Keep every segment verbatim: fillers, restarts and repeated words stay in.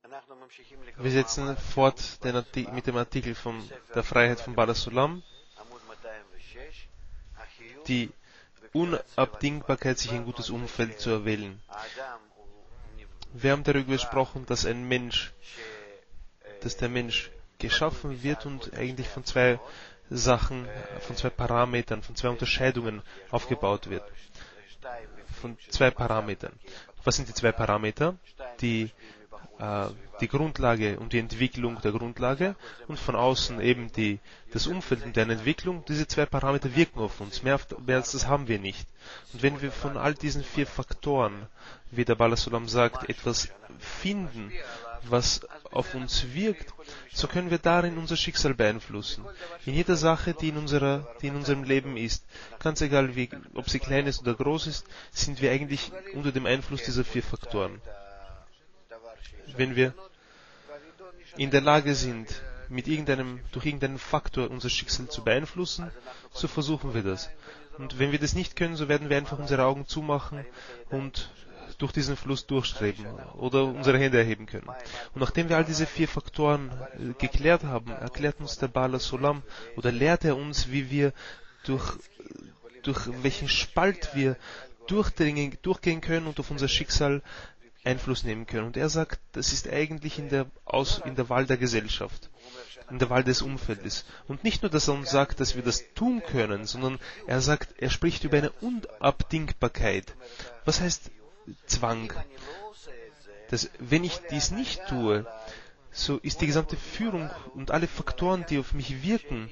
Wir setzen fort den Arti- mit dem Artikel von der Freiheit von Baal HaSulam, die Unabdingbarkeit, sich ein gutes Umfeld zu erwählen. Wir haben darüber gesprochen, dass ein Mensch, dass der Mensch geschaffen wird und eigentlich von zwei Sachen, von zwei Parametern, von zwei Unterscheidungen aufgebaut wird. Von zwei Parametern. Was sind die zwei Parameter? Die, äh, die Grundlage und die Entwicklung der Grundlage und von außen eben die, das Umfeld und deren Entwicklung. Diese zwei Parameter wirken auf uns. Mehr, mehr als das haben wir nicht. Und wenn wir von all diesen vier Faktoren, wie der Baal HaSulam sagt, etwas finden, was auf uns wirkt, so können wir darin unser Schicksal beeinflussen. In jeder Sache, die in, unserer, die in unserem Leben ist, ganz egal, wie, ob sie klein ist oder groß ist, sind wir eigentlich unter dem Einfluss dieser vier Faktoren. Wenn wir in der Lage sind, mit irgendeinem, durch irgendeinen Faktor unser Schicksal zu beeinflussen, so versuchen wir das. Und wenn wir das nicht können, so werden wir einfach unsere Augen zumachen und durch diesen Fluss durchstreben oder unsere Hände erheben können. Und nachdem wir all diese vier Faktoren äh, geklärt haben, erklärt uns der Baal HaSulam oder lehrt er uns, wie wir durch, durch welchen Spalt wir durchdringen, durchgehen können und auf unser Schicksal Einfluss nehmen können. Und er sagt, das ist eigentlich in der, Aus, in der Wahl der Gesellschaft, in der Wahl des Umfeldes. Und nicht nur, dass er uns sagt, dass wir das tun können, sondern er sagt, er spricht über eine Unabdingbarkeit. Was heißt Zwang? Dass, wenn ich dies nicht tue, so ist die gesamte Führung und alle Faktoren, die auf mich wirken,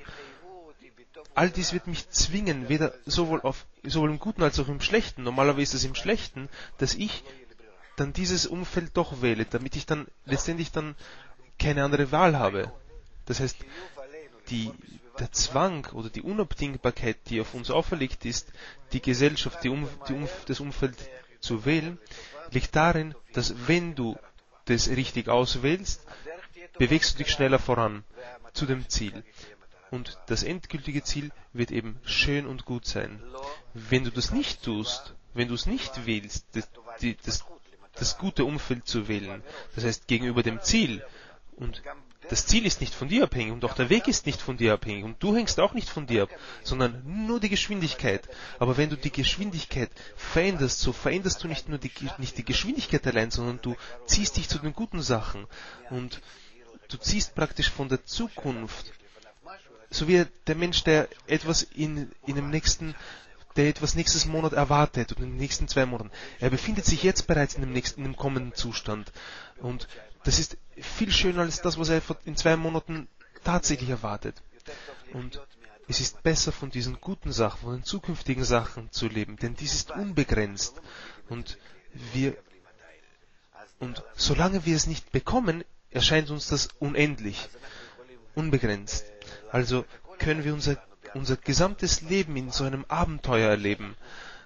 all dies wird mich zwingen, weder sowohl, auf, sowohl im Guten als auch im Schlechten. Normalerweise ist es im Schlechten, dass ich dann dieses Umfeld doch wähle, damit ich dann letztendlich dann keine andere Wahl habe. Das heißt, die, der Zwang oder die Unabdingbarkeit, die auf uns auferlegt ist, die Gesellschaft, die um, die um, das Umfeld zu wählen, liegt darin, dass wenn du das richtig auswählst, bewegst du dich schneller voran zu dem Ziel. Und das endgültige Ziel wird eben schön und gut sein. Wenn du das nicht tust, wenn du es nicht wählst, das, die, das, das gute Umfeld zu wählen, das heißt gegenüber dem Ziel, und das Ziel ist nicht von dir abhängig und auch der Weg ist nicht von dir abhängig und du hängst auch nicht von dir ab, sondern nur die Geschwindigkeit. Aber wenn du die Geschwindigkeit veränderst, so veränderst du nicht nur die, nicht die Geschwindigkeit allein, sondern du ziehst dich zu den guten Sachen und du ziehst praktisch von der Zukunft, so wie der Mensch, der etwas in, in dem nächsten der etwas nächstes Monat erwartet und in den nächsten zwei Monaten. Er befindet sich jetzt bereits in dem nächsten, in dem kommenden Zustand. Und das ist viel schöner als das, was er in zwei Monaten tatsächlich erwartet. Und es ist besser, von diesen guten Sachen, von den zukünftigen Sachen zu leben, denn dies ist unbegrenzt. Und wir, und solange wir es nicht bekommen, erscheint uns das unendlich, unbegrenzt. Also können wir unser unser gesamtes Leben in so einem Abenteuer erleben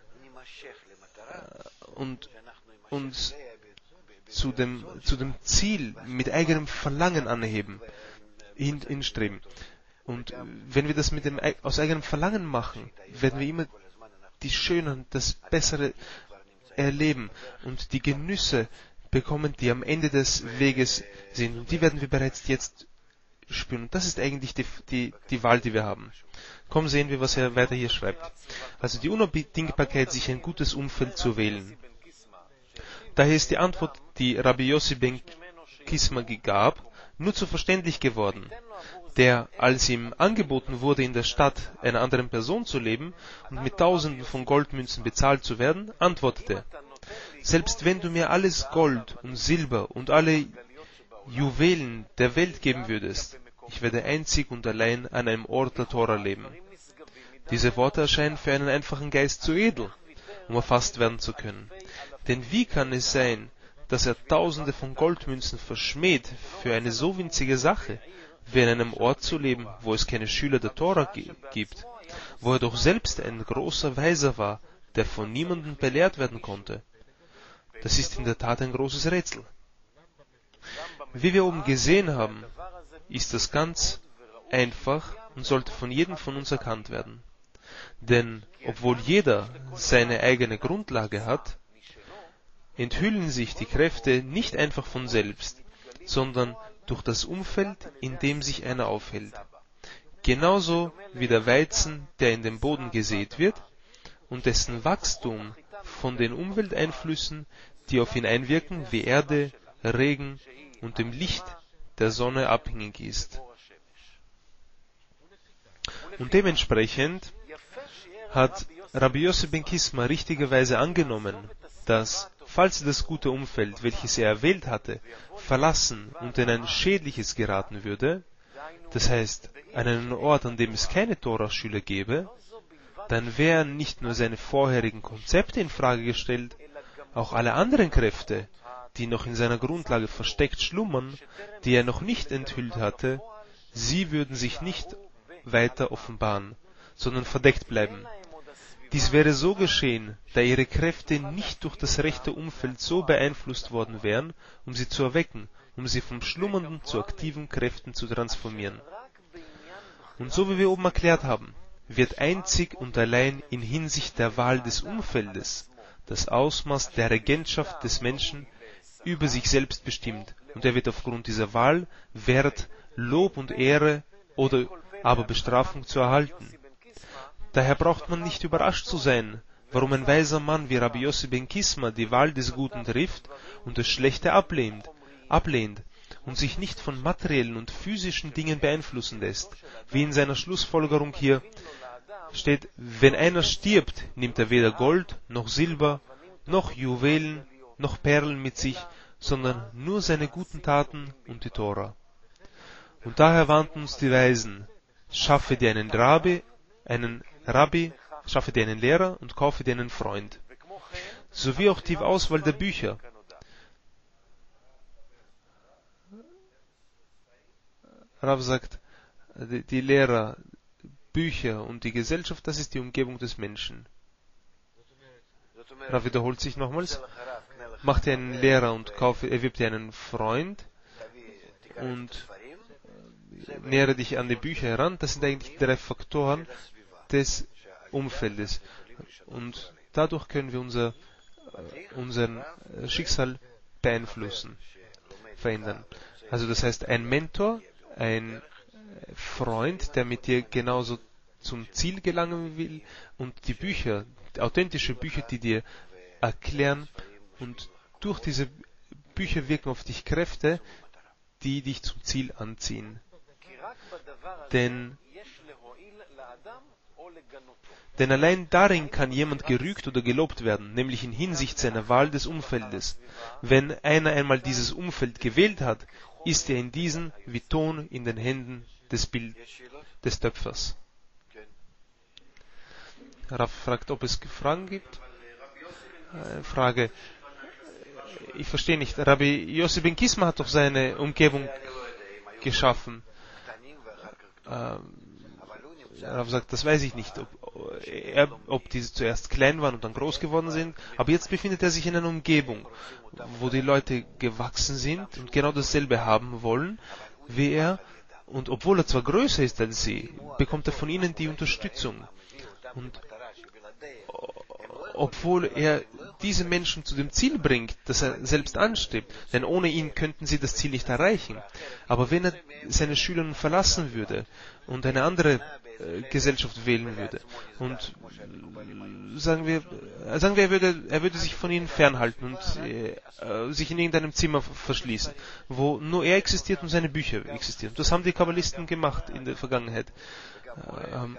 und uns zu dem, zu dem Ziel mit eigenem Verlangen anheben, hin, hinstreben. Und wenn wir das mit dem, aus eigenem Verlangen machen, werden wir immer die Schöne, das Bessere erleben und die Genüsse bekommen, die am Ende des Weges sind. Und die werden wir bereits jetzt spüren. Und das ist eigentlich die, die, die Wahl, die wir haben. Komm, sehen wir, was er weiter hier schreibt. Also die Unabdingbarkeit, sich ein gutes Umfeld zu wählen. Daher ist die Antwort, die Rabbi Yossi ben Kisma gab, nur zu verständlich geworden. Der, als ihm angeboten wurde, in der Stadt einer anderen Person zu leben und mit Tausenden von Goldmünzen bezahlt zu werden, antwortete: Selbst wenn du mir alles Gold und Silber und alle Juwelen der Welt geben würdest, ich werde einzig und allein an einem Ort der Tora leben. Diese Worte erscheinen für einen einfachen Geist zu edel, um erfasst werden zu können. Denn wie kann es sein, dass er Tausende von Goldmünzen verschmäht für eine so winzige Sache, wie in einem Ort zu leben, wo es keine Schüler der Tora gibt, wo er doch selbst ein großer Weiser war, der von niemandem belehrt werden konnte? Das ist in der Tat ein großes Rätsel. Wie wir oben gesehen haben, ist das ganz einfach und sollte von jedem von uns erkannt werden. Denn obwohl jeder seine eigene Grundlage hat, enthüllen sich die Kräfte nicht einfach von selbst, sondern durch das Umfeld, in dem sich einer aufhält. Genauso wie der Weizen, der in den Boden gesät wird und dessen Wachstum von den Umwelteinflüssen, die auf ihn einwirken, wie Erde, Regen und dem Licht der Sonne abhängig ist. Und dementsprechend hat Rabbi Yossi ben Kisma richtigerweise angenommen, dass, falls das gute Umfeld, welches er erwählt hatte, verlassen und in ein schädliches geraten würde, das heißt, an einen Ort, an dem es keine Tora-Schüler gäbe, dann wären nicht nur seine vorherigen Konzepte in Frage gestellt, auch alle anderen Kräfte, die noch in seiner Grundlage versteckt schlummern, die er noch nicht enthüllt hatte, sie würden sich nicht weiter offenbaren, sondern verdeckt bleiben. Dies wäre so geschehen, da ihre Kräfte nicht durch das rechte Umfeld so beeinflusst worden wären, um sie zu erwecken, um sie vom schlummernden zu aktiven Kräften zu transformieren. Und so wie wir oben erklärt haben, wird einzig und allein in Hinsicht der Wahl des Umfeldes das Ausmaß der Regentschaft des Menschen über sich selbst bestimmt, und er wird aufgrund dieser Wahl Wert, Lob und Ehre oder aber Bestrafung zu erhalten. Daher braucht man nicht überrascht zu sein, warum ein weiser Mann wie Rabbi Yossi ben Kisma die Wahl des Guten trifft und das Schlechte ablehnt, ablehnt und sich nicht von materiellen und physischen Dingen beeinflussen lässt, wie in seiner Schlussfolgerung hier steht: Wenn einer stirbt, nimmt er weder Gold, noch Silber, noch Juwelen, noch Perlen mit sich, sondern nur seine guten Taten und die Tora. Und daher warnten uns die Weisen: Schaffe dir einen Rabbi, einen Rabbi, schaffe dir einen Lehrer und kaufe dir einen Freund. Sowie auch die Auswahl der Bücher. Rav sagt, die, die Lehrer, Bücher und die Gesellschaft, das ist die Umgebung des Menschen. Rav wiederholt sich nochmals. Mach dir einen Lehrer und kaufe, erwirb dir einen Freund und nähere dich an die Bücher heran. Das sind eigentlich drei Faktoren des Umfeldes. Und dadurch können wir unser, unser Schicksal beeinflussen, verändern. Also das heißt, ein Mentor, ein Freund, der mit dir genauso zum Ziel gelangen will, und die Bücher, authentische Bücher, die dir erklären, und durch diese Bücher wirken auf dich Kräfte, die dich zum Ziel anziehen. Denn, denn allein darin kann jemand gerügt oder gelobt werden, nämlich in Hinsicht seiner Wahl des Umfeldes. Wenn einer einmal dieses Umfeld gewählt hat, ist er in diesen wie Ton in den Händen des, Bild, des Töpfers. Rav fragt, ob es Fragen gibt. Äh, Frage. Ich verstehe nicht. Rabbi Yossi ben Kisma hat doch seine Umgebung geschaffen. Ähm, Rav sagt, das weiß ich nicht, ob, er, ob diese zuerst klein waren und dann groß geworden sind, aber jetzt befindet er sich in einer Umgebung, wo die Leute gewachsen sind und genau dasselbe haben wollen wie er, und obwohl er zwar größer ist als sie, bekommt er von ihnen die Unterstützung. Und obwohl er diese Menschen zu dem Ziel bringt, das er selbst anstrebt, denn ohne ihn könnten sie das Ziel nicht erreichen. Aber wenn er seine Schüler nun verlassen würde und eine andere äh, Gesellschaft wählen würde und äh, sagen wir, äh, sagen wir, er würde, er würde sich von ihnen fernhalten und äh, äh, sich in irgendeinem Zimmer verschließen, wo nur er existiert und seine Bücher existieren. Das haben die Kabbalisten gemacht in der Vergangenheit. Äh,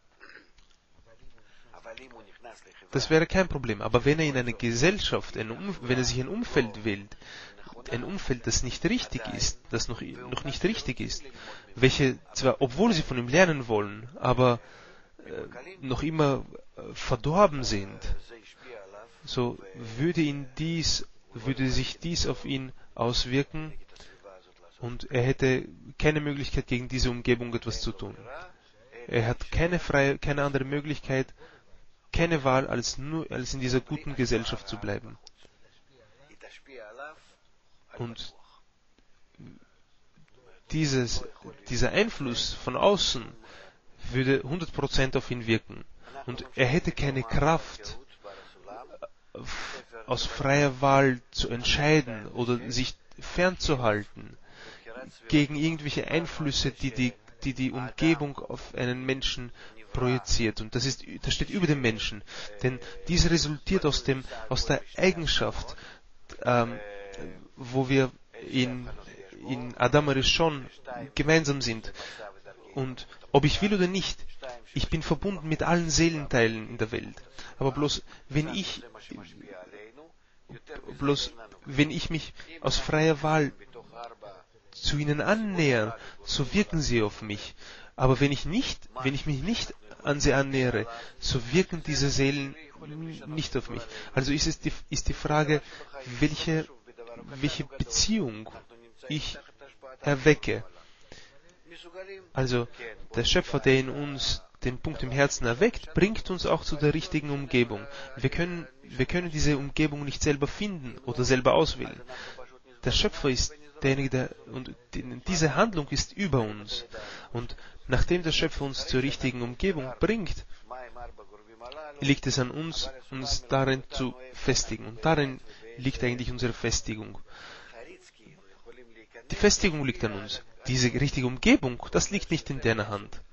Das wäre kein Problem. Aber wenn er in eine Gesellschaft, ein um, wenn er sich ein Umfeld wählt, ein Umfeld, das nicht richtig ist, das noch, noch nicht richtig ist, welche zwar, obwohl sie von ihm lernen wollen, aber äh, noch immer äh, verdorben sind, so würde ihn dies, würde sich dies auf ihn auswirken, und er hätte keine Möglichkeit, gegen diese Umgebung etwas zu tun. Er hat keine freie, keine andere Möglichkeit, keine Wahl, als nur als in dieser guten Gesellschaft zu bleiben. Und dieses, dieser Einfluss von außen würde hundert Prozent auf ihn wirken. Und er hätte keine Kraft, aus freier Wahl zu entscheiden oder sich fernzuhalten gegen irgendwelche Einflüsse, die die, die, die Umgebung auf einen Menschen projiziert. Und das ist, das steht über dem Menschen. Denn dies resultiert aus dem, aus der Eigenschaft, ähm, wo wir in, in Adam Rishon gemeinsam sind. Und ob ich will oder nicht, ich bin verbunden mit allen Seelenteilen in der Welt. Aber bloß, wenn ich, bloß, wenn ich mich aus freier Wahl zu ihnen annähere, so wirken sie auf mich. Aber wenn ich nicht, wenn ich mich nicht an sie annähere, so wirken diese Seelen nicht auf mich. Also ist es die, ist die Frage, welche, welche Beziehung ich erwecke. Also der Schöpfer, der in uns den Punkt im Herzen erweckt, bringt uns auch zu der richtigen Umgebung. Wir können, wir können diese Umgebung nicht selber finden oder selber auswählen. Der Schöpfer ist derjenige, der, und diese Handlung ist über uns. Und nachdem der Schöpfer uns zur richtigen Umgebung bringt, liegt es an uns, uns darin zu festigen. Und darin liegt eigentlich unsere Festigung. Die Festigung liegt an uns. Diese richtige Umgebung, das liegt nicht in deiner Hand.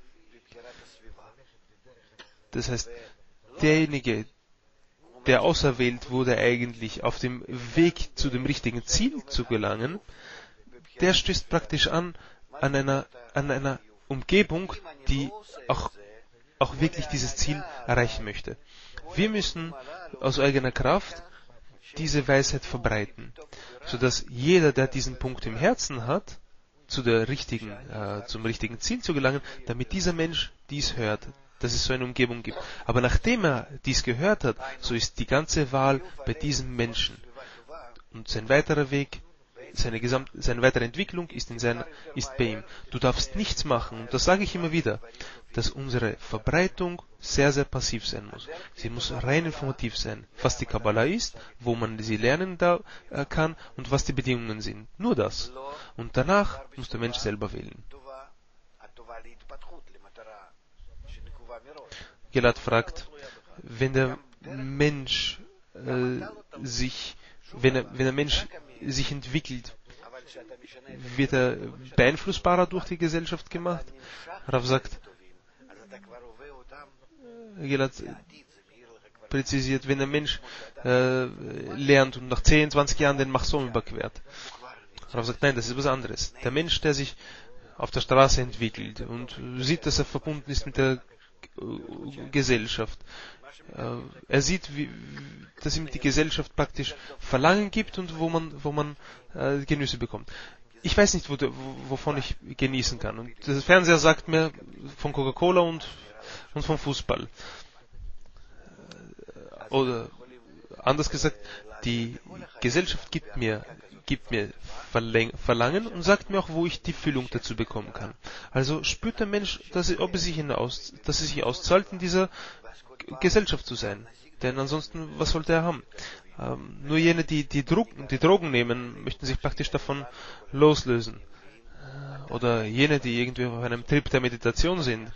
Das heißt, derjenige, der auserwählt wurde eigentlich auf dem Weg zu dem richtigen Ziel zu gelangen, der stößt praktisch an, an einer, an einer Umgebung, die auch, auch wirklich dieses Ziel erreichen möchte. Wir müssen aus eigener Kraft diese Weisheit verbreiten, sodass jeder, der diesen Punkt im Herzen hat, zu der richtigen, äh, zum richtigen Ziel zu gelangen, damit dieser Mensch dies hört, dass es so eine Umgebung gibt. Aber nachdem er dies gehört hat, so ist die ganze Wahl bei diesem Menschen. Und sein weiterer Weg, seine, Gesamt, seine weitere Entwicklung ist, in seiner, ist bei ihm. Du darfst nichts machen, und das sage ich immer wieder, dass unsere Verbreitung sehr, sehr passiv sein muss. Sie muss rein informativ sein, was die Kabbalah ist, wo man sie lernen da, äh, kann und was die Bedingungen sind. Nur das. Und danach muss der Mensch selber wählen. Gilad fragt, wenn der Mensch äh, sich, wenn, er, wenn der Mensch sich entwickelt, wird er beeinflussbarer durch die Gesellschaft gemacht? Rav sagt, Gilad präzisiert, wenn der Mensch äh, lernt und nach zehn, zwanzig Jahren den Machsom überquert. Rav sagt, nein, das ist was anderes. Der Mensch, der sich auf der Straße entwickelt und sieht, dass er verbunden ist mit der Gesellschaft. Er sieht, wie, dass ihm die Gesellschaft praktisch Verlangen gibt und wo man, wo man äh, Genüsse bekommt. Ich weiß nicht, wo, wovon ich genießen kann. Und der Fernseher sagt mir von Coca-Cola und, und vom Fußball. Oder anders gesagt, die Gesellschaft gibt mir gibt mir Verlangen und sagt mir auch, wo ich die Füllung dazu bekommen kann. Also spürt der Mensch, dass er, ob es sich hinaus, dass es sich auszahlt, in dieser Gesellschaft zu sein. Denn ansonsten, was sollte er haben? Ähm, nur jene, die die, Drogen, die Drogen nehmen, möchten sich praktisch davon loslösen. Oder jene, die irgendwie auf einem Trip der Meditation sind.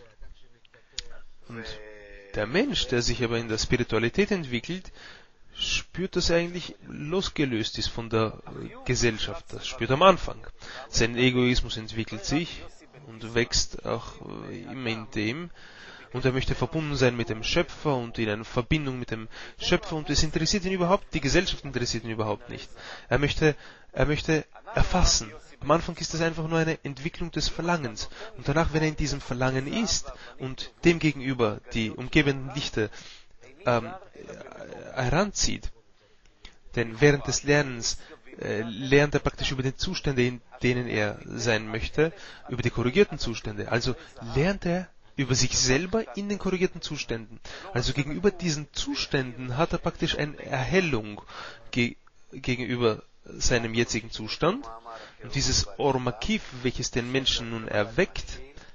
Und der Mensch, der sich aber in der Spiritualität entwickelt, spürt, dass er eigentlich losgelöst ist von der Gesellschaft. Das spürt am Anfang. Sein Egoismus entwickelt sich und wächst auch immer in dem. Und er möchte verbunden sein mit dem Schöpfer und in einer Verbindung mit dem Schöpfer. Und es interessiert ihn überhaupt, die Gesellschaft interessiert ihn überhaupt nicht. Er möchte, er möchte erfassen. Am Anfang ist das einfach nur eine Entwicklung des Verlangens. Und danach, wenn er in diesem Verlangen ist und demgegenüber die umgebenden Lichter ähm, heranzieht, denn während des Lernens äh, lernt er praktisch über die Zustände, in denen er sein möchte, über die korrigierten Zustände. Also lernt er über sich selber in den korrigierten Zuständen. Also gegenüber diesen Zuständen hat er praktisch eine Erhellung ge gegenüber seinem jetzigen Zustand. Und dieses Or Makif, welches den Menschen nun erweckt,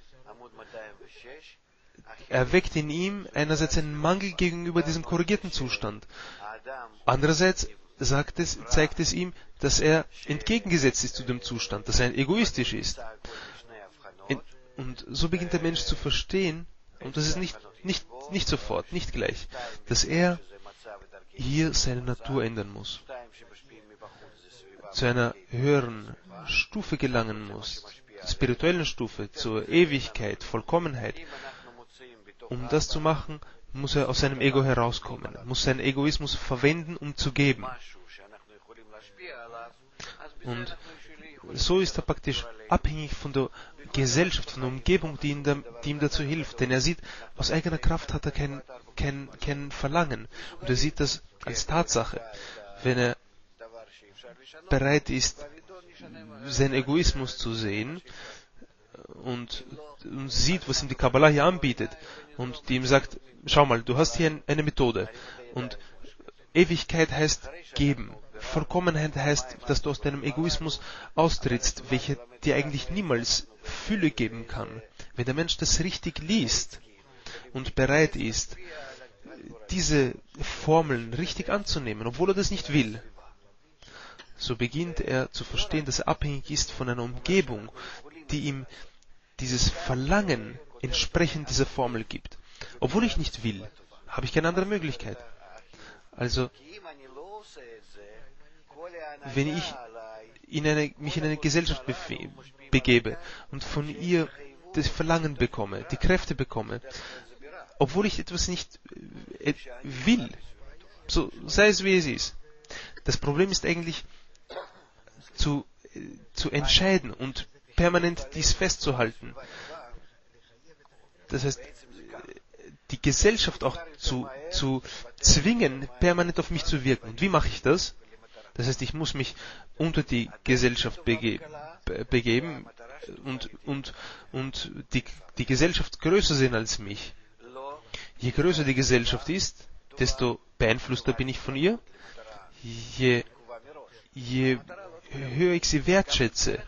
erweckt in ihm einerseits einen Mangel gegenüber diesem korrigierten Zustand. Andererseits sagt es, zeigt es ihm, dass er entgegengesetzt ist zu dem Zustand, dass er egoistisch ist. Und so beginnt der Mensch zu verstehen, und das ist nicht, nicht, nicht sofort, nicht gleich, dass er hier seine Natur ändern muss. zu einer höheren Stufe gelangen muss, spirituellen Stufe, zur Ewigkeit, Vollkommenheit, um das zu machen, muss er aus seinem Ego herauskommen, muss seinen Egoismus verwenden, um zu geben. Und so ist er praktisch abhängig von der Gesellschaft, von der Umgebung, die ihm, da, die ihm dazu hilft. Denn er sieht, aus eigener Kraft hat er kein, kein, kein Verlangen. Und er sieht das als Tatsache. Wenn er bereit ist, seinen Egoismus zu sehen und, und sieht, was ihm die Kabbalah hier anbietet und die ihm sagt, schau mal, du hast hier ein, eine Methode und Ewigkeit heißt geben. Vollkommenheit heißt, dass du aus deinem Egoismus austrittst, welcher dir eigentlich niemals Fülle geben kann. Wenn der Mensch das richtig liest und bereit ist, diese Formeln richtig anzunehmen, obwohl er das nicht will, so beginnt er zu verstehen, dass er abhängig ist von einer Umgebung, die ihm dieses Verlangen entsprechend dieser Formel gibt. Obwohl ich nicht will, habe ich keine andere Möglichkeit. Also, wenn ich in eine, mich in eine Gesellschaft befe- begebe und von ihr das Verlangen bekomme, die Kräfte bekomme, obwohl ich etwas nicht äh, will, so sei es wie es ist. Das Problem ist eigentlich zu, äh, zu entscheiden und permanent dies festzuhalten. Das heißt, die Gesellschaft auch zu, zu zwingen, permanent auf mich zu wirken. Und wie mache ich das? Das heißt, ich muss mich unter die Gesellschaft bege- begeben und, und, und die, die Gesellschaft größer sehen als mich. Je größer die Gesellschaft ist, desto beeinflusster bin ich von ihr. Je, je höher ich sie wertschätze,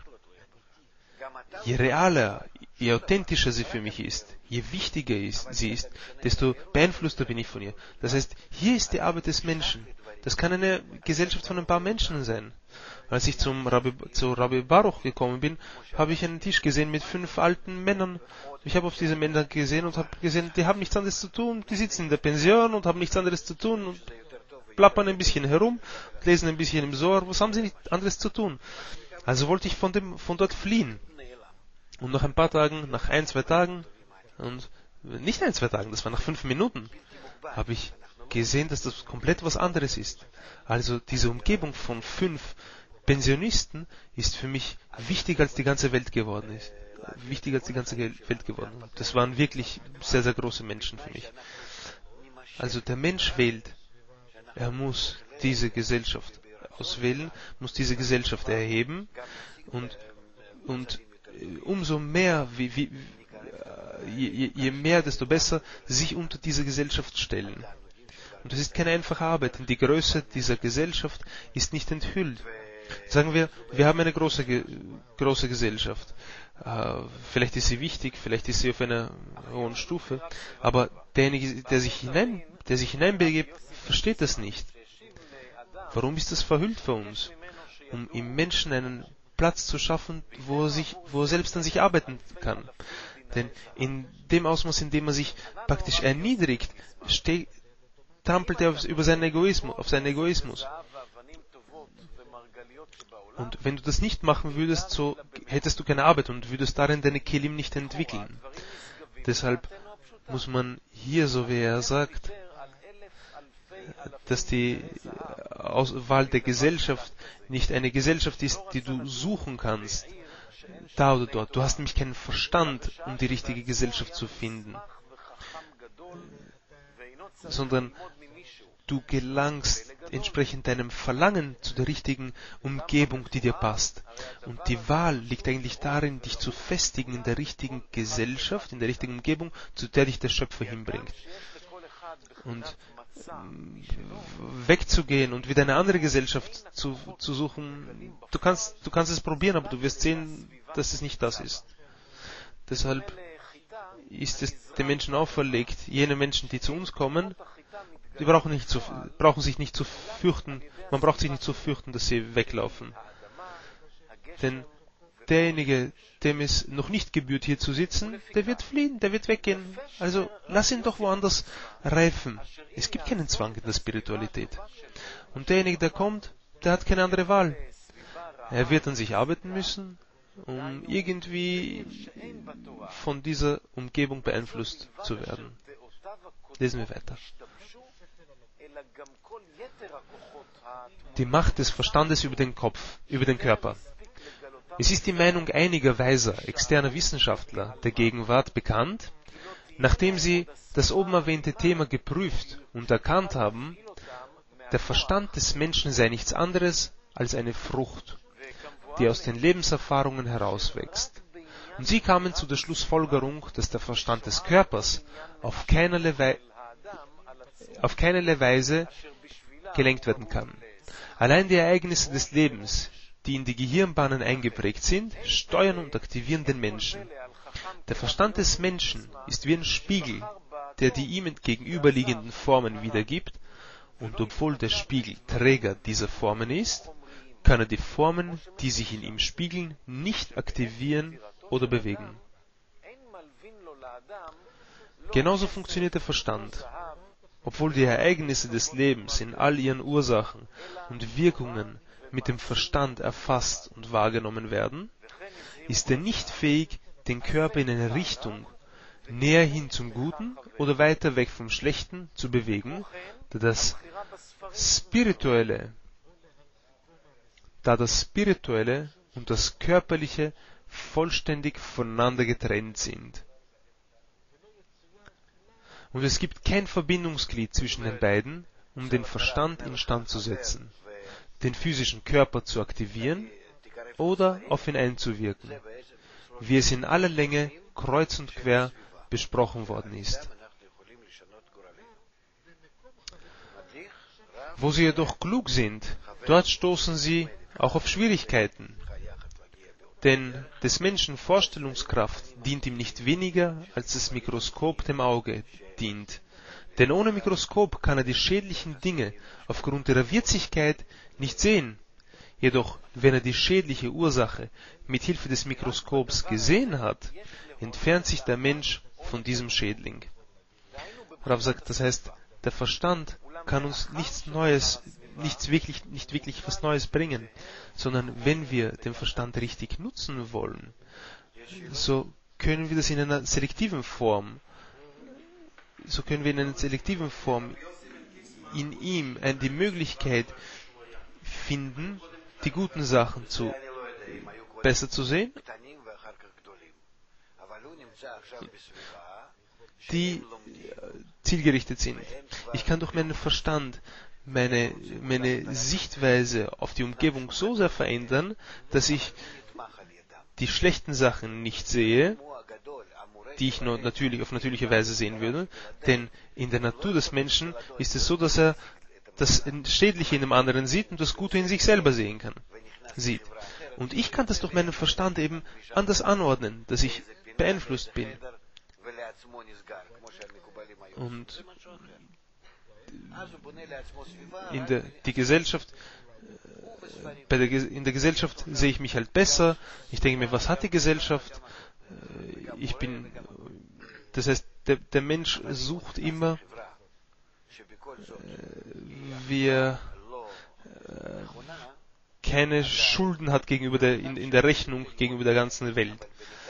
je realer, je authentischer sie für mich ist, je wichtiger ist, sie ist, desto beeinflusster bin ich von ihr. Das heißt, hier ist die Arbeit des Menschen. Das kann eine Gesellschaft von ein paar Menschen sein. Als ich zum Rabbi, zu Rabbi Baruch gekommen bin, habe ich einen Tisch gesehen mit fünf alten Männern. Ich habe auf diese Männer gesehen und habe gesehen, die haben nichts anderes zu tun. Die sitzen in der Pension und haben nichts anderes zu tun und plappern ein bisschen herum, lesen ein bisschen im Zohar. Was haben sie nicht anderes zu tun? Also wollte ich von, dem, von dort fliehen. Und nach ein paar Tagen, nach ein, zwei Tagen, und nicht ein, zwei Tagen, das war nach fünf Minuten, habe ich gesehen, dass das komplett was anderes ist. Also diese Umgebung von fünf Pensionisten ist für mich wichtiger als die ganze Welt geworden ist. Wichtiger als die ganze Welt geworden. Das waren wirklich sehr, sehr große Menschen für mich. Also der Mensch wählt. Er muss diese Gesellschaft auswählen, muss diese Gesellschaft erheben und, und umso mehr, wie, wie, je, je mehr, desto besser sich unter diese Gesellschaft stellen. Und das ist keine einfache Arbeit, denn die Größe dieser Gesellschaft ist nicht enthüllt. Sagen wir, wir haben eine große, große Gesellschaft. Äh, vielleicht ist sie wichtig, vielleicht ist sie auf einer hohen Stufe, aber derjenige, der sich hinein, der sich hineinbegibt, versteht das nicht. Warum ist das verhüllt für uns? Um im Menschen einen Platz zu schaffen, wo er, sich, wo er selbst an sich arbeiten kann. Denn in dem Ausmaß, in dem er sich praktisch erniedrigt, steht, trampelt er auf, über seinen Egoismus, auf seinen Egoismus. Und wenn du das nicht machen würdest, so hättest du keine Arbeit und würdest darin deine Kelim nicht entwickeln. Deshalb muss man hier, so wie er sagt, dass die Auswahl der Gesellschaft nicht eine Gesellschaft ist, die du suchen kannst, da oder dort. Du hast nämlich keinen Verstand, um die richtige Gesellschaft zu finden, sondern du gelangst entsprechend deinem Verlangen zu der richtigen Umgebung, die dir passt. Und die Wahl liegt eigentlich darin, dich zu festigen in der richtigen Gesellschaft, in der richtigen Umgebung, zu der dich der Schöpfer hinbringt. Und wegzugehen und wieder eine andere Gesellschaft zu, zu suchen, du kannst, du kannst es probieren, aber du wirst sehen, dass es nicht das ist. Deshalb ist es den Menschen auferlegt, jene Menschen, die zu uns kommen, die brauchen, nicht zu, brauchen sich nicht zu fürchten, man braucht sich nicht zu fürchten, dass sie weglaufen. Denn derjenige, dem es noch nicht gebührt, hier zu sitzen, der wird fliehen, der wird weggehen. Also lass ihn doch woanders reifen. Es gibt keinen Zwang in der Spiritualität. Und derjenige, der kommt, der hat keine andere Wahl. Er wird an sich arbeiten müssen, um irgendwie von dieser Umgebung beeinflusst zu werden. Lesen wir weiter. Die Macht des Verstandes über den Kopf, über den Körper. Es ist die Meinung einiger weiser, externer Wissenschaftler der Gegenwart bekannt, nachdem sie das oben erwähnte Thema geprüft und erkannt haben, der Verstand des Menschen sei nichts anderes als eine Frucht, die aus den Lebenserfahrungen herauswächst. Und sie kamen zu der Schlussfolgerung, dass der Verstand des Körpers auf keinerlei, Wei- auf keinerlei Weise gelenkt werden kann. Allein die Ereignisse des Lebens, die in die Gehirnbahnen eingeprägt sind, steuern und aktivieren den Menschen. Der Verstand des Menschen ist wie ein Spiegel, der die ihm gegenüberliegenden Formen wiedergibt, und obwohl der Spiegel Träger dieser Formen ist, kann er die Formen, die sich in ihm spiegeln, nicht aktivieren oder bewegen. Genauso funktioniert der Verstand. Obwohl die Ereignisse des Lebens in all ihren Ursachen und Wirkungen mit dem Verstand erfasst und wahrgenommen werden, ist er nicht fähig, den Körper in eine Richtung näher hin zum Guten oder weiter weg vom Schlechten zu bewegen, da das Spirituelle, da das Spirituelle und das Körperliche vollständig voneinander getrennt sind. Und es gibt kein Verbindungsglied zwischen den beiden, um den Verstand instand zu setzen, den physischen Körper zu aktivieren oder auf ihn einzuwirken, wie es in aller Länge kreuz und quer besprochen worden ist. Wo sie jedoch klug sind, dort stoßen sie auch auf Schwierigkeiten. Denn des Menschen Vorstellungskraft dient ihm nicht weniger, als das Mikroskop dem Auge dient. Denn ohne Mikroskop kann er die schädlichen Dinge aufgrund ihrer Wirzigkeit nicht sehen. Jedoch, wenn er die schädliche Ursache mit Hilfe des Mikroskops gesehen hat, entfernt sich der Mensch von diesem Schädling. Rav sagt, das heißt, der Verstand kann uns nichts Neues, nichts wirklich, nicht wirklich was Neues bringen, sondern wenn wir den Verstand richtig nutzen wollen, so können wir das in einer selektiven Form, so können wir in einer selektiven Form in ihm die Möglichkeit finden, die guten Sachen zu besser zu sehen, die zielgerichtet sind. Ich kann durch meinen Verstand meine, meine Sichtweise auf die Umgebung so sehr verändern, dass ich die schlechten Sachen nicht sehe, die ich nur natürlich, auf natürliche Weise sehen würde, denn in der Natur des Menschen ist es so, dass er das Schädliche in dem anderen sieht und das Gute in sich selber sehen kann, sieht. Und ich kann das durch meinen Verstand eben anders anordnen, dass ich beeinflusst bin. Und in der, die Gesellschaft, bei der, in der Gesellschaft sehe ich mich halt besser. Ich denke mir, was hat die Gesellschaft? Ich bin, das heißt, der, der Mensch sucht immer, wie er keine Schulden hat gegenüber der, in, in der Rechnung gegenüber der ganzen Welt.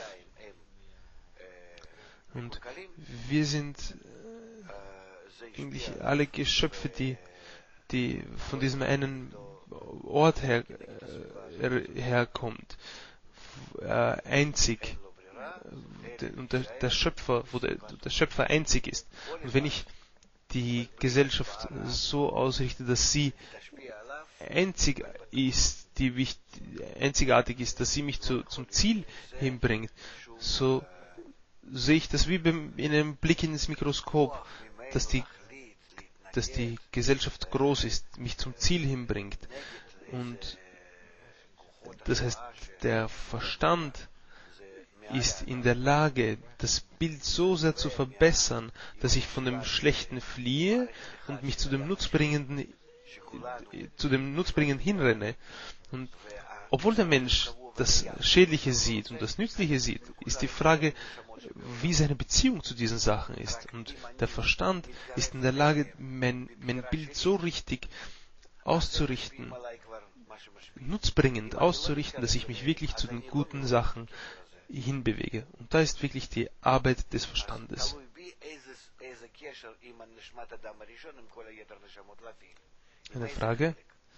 Und wir sind eigentlich alle Geschöpfe, die, die von diesem einen Ort her, äh, herkommt, äh, einzig, und der, der Schöpfer, wo der, der Schöpfer einzig ist. Und wenn ich die Gesellschaft so ausrichte, dass sie einzig ist, die wichtig, einzigartig ist, dass sie mich zu, zum Ziel hinbringt, so sehe ich das wie beim, in einem Blick ins Mikroskop, dass die, dass die Gesellschaft groß ist, mich zum Ziel hinbringt. Und das heißt, der Verstand ist in der Lage, das Bild so sehr zu verbessern, dass ich von dem Schlechten fliehe und mich zu dem Nutzbringenden, zu dem Nutzbringenden hinrenne. Und obwohl der Mensch das Schädliche sieht und das Nützliche sieht, ist die Frage, wie seine Beziehung zu diesen Sachen ist. Und der Verstand ist in der Lage, mein, mein Bild so richtig auszurichten, nutzbringend auszurichten, dass ich mich wirklich zu den guten Sachen hinbewege. Und da ist wirklich die Arbeit des Verstandes. Eine Frage.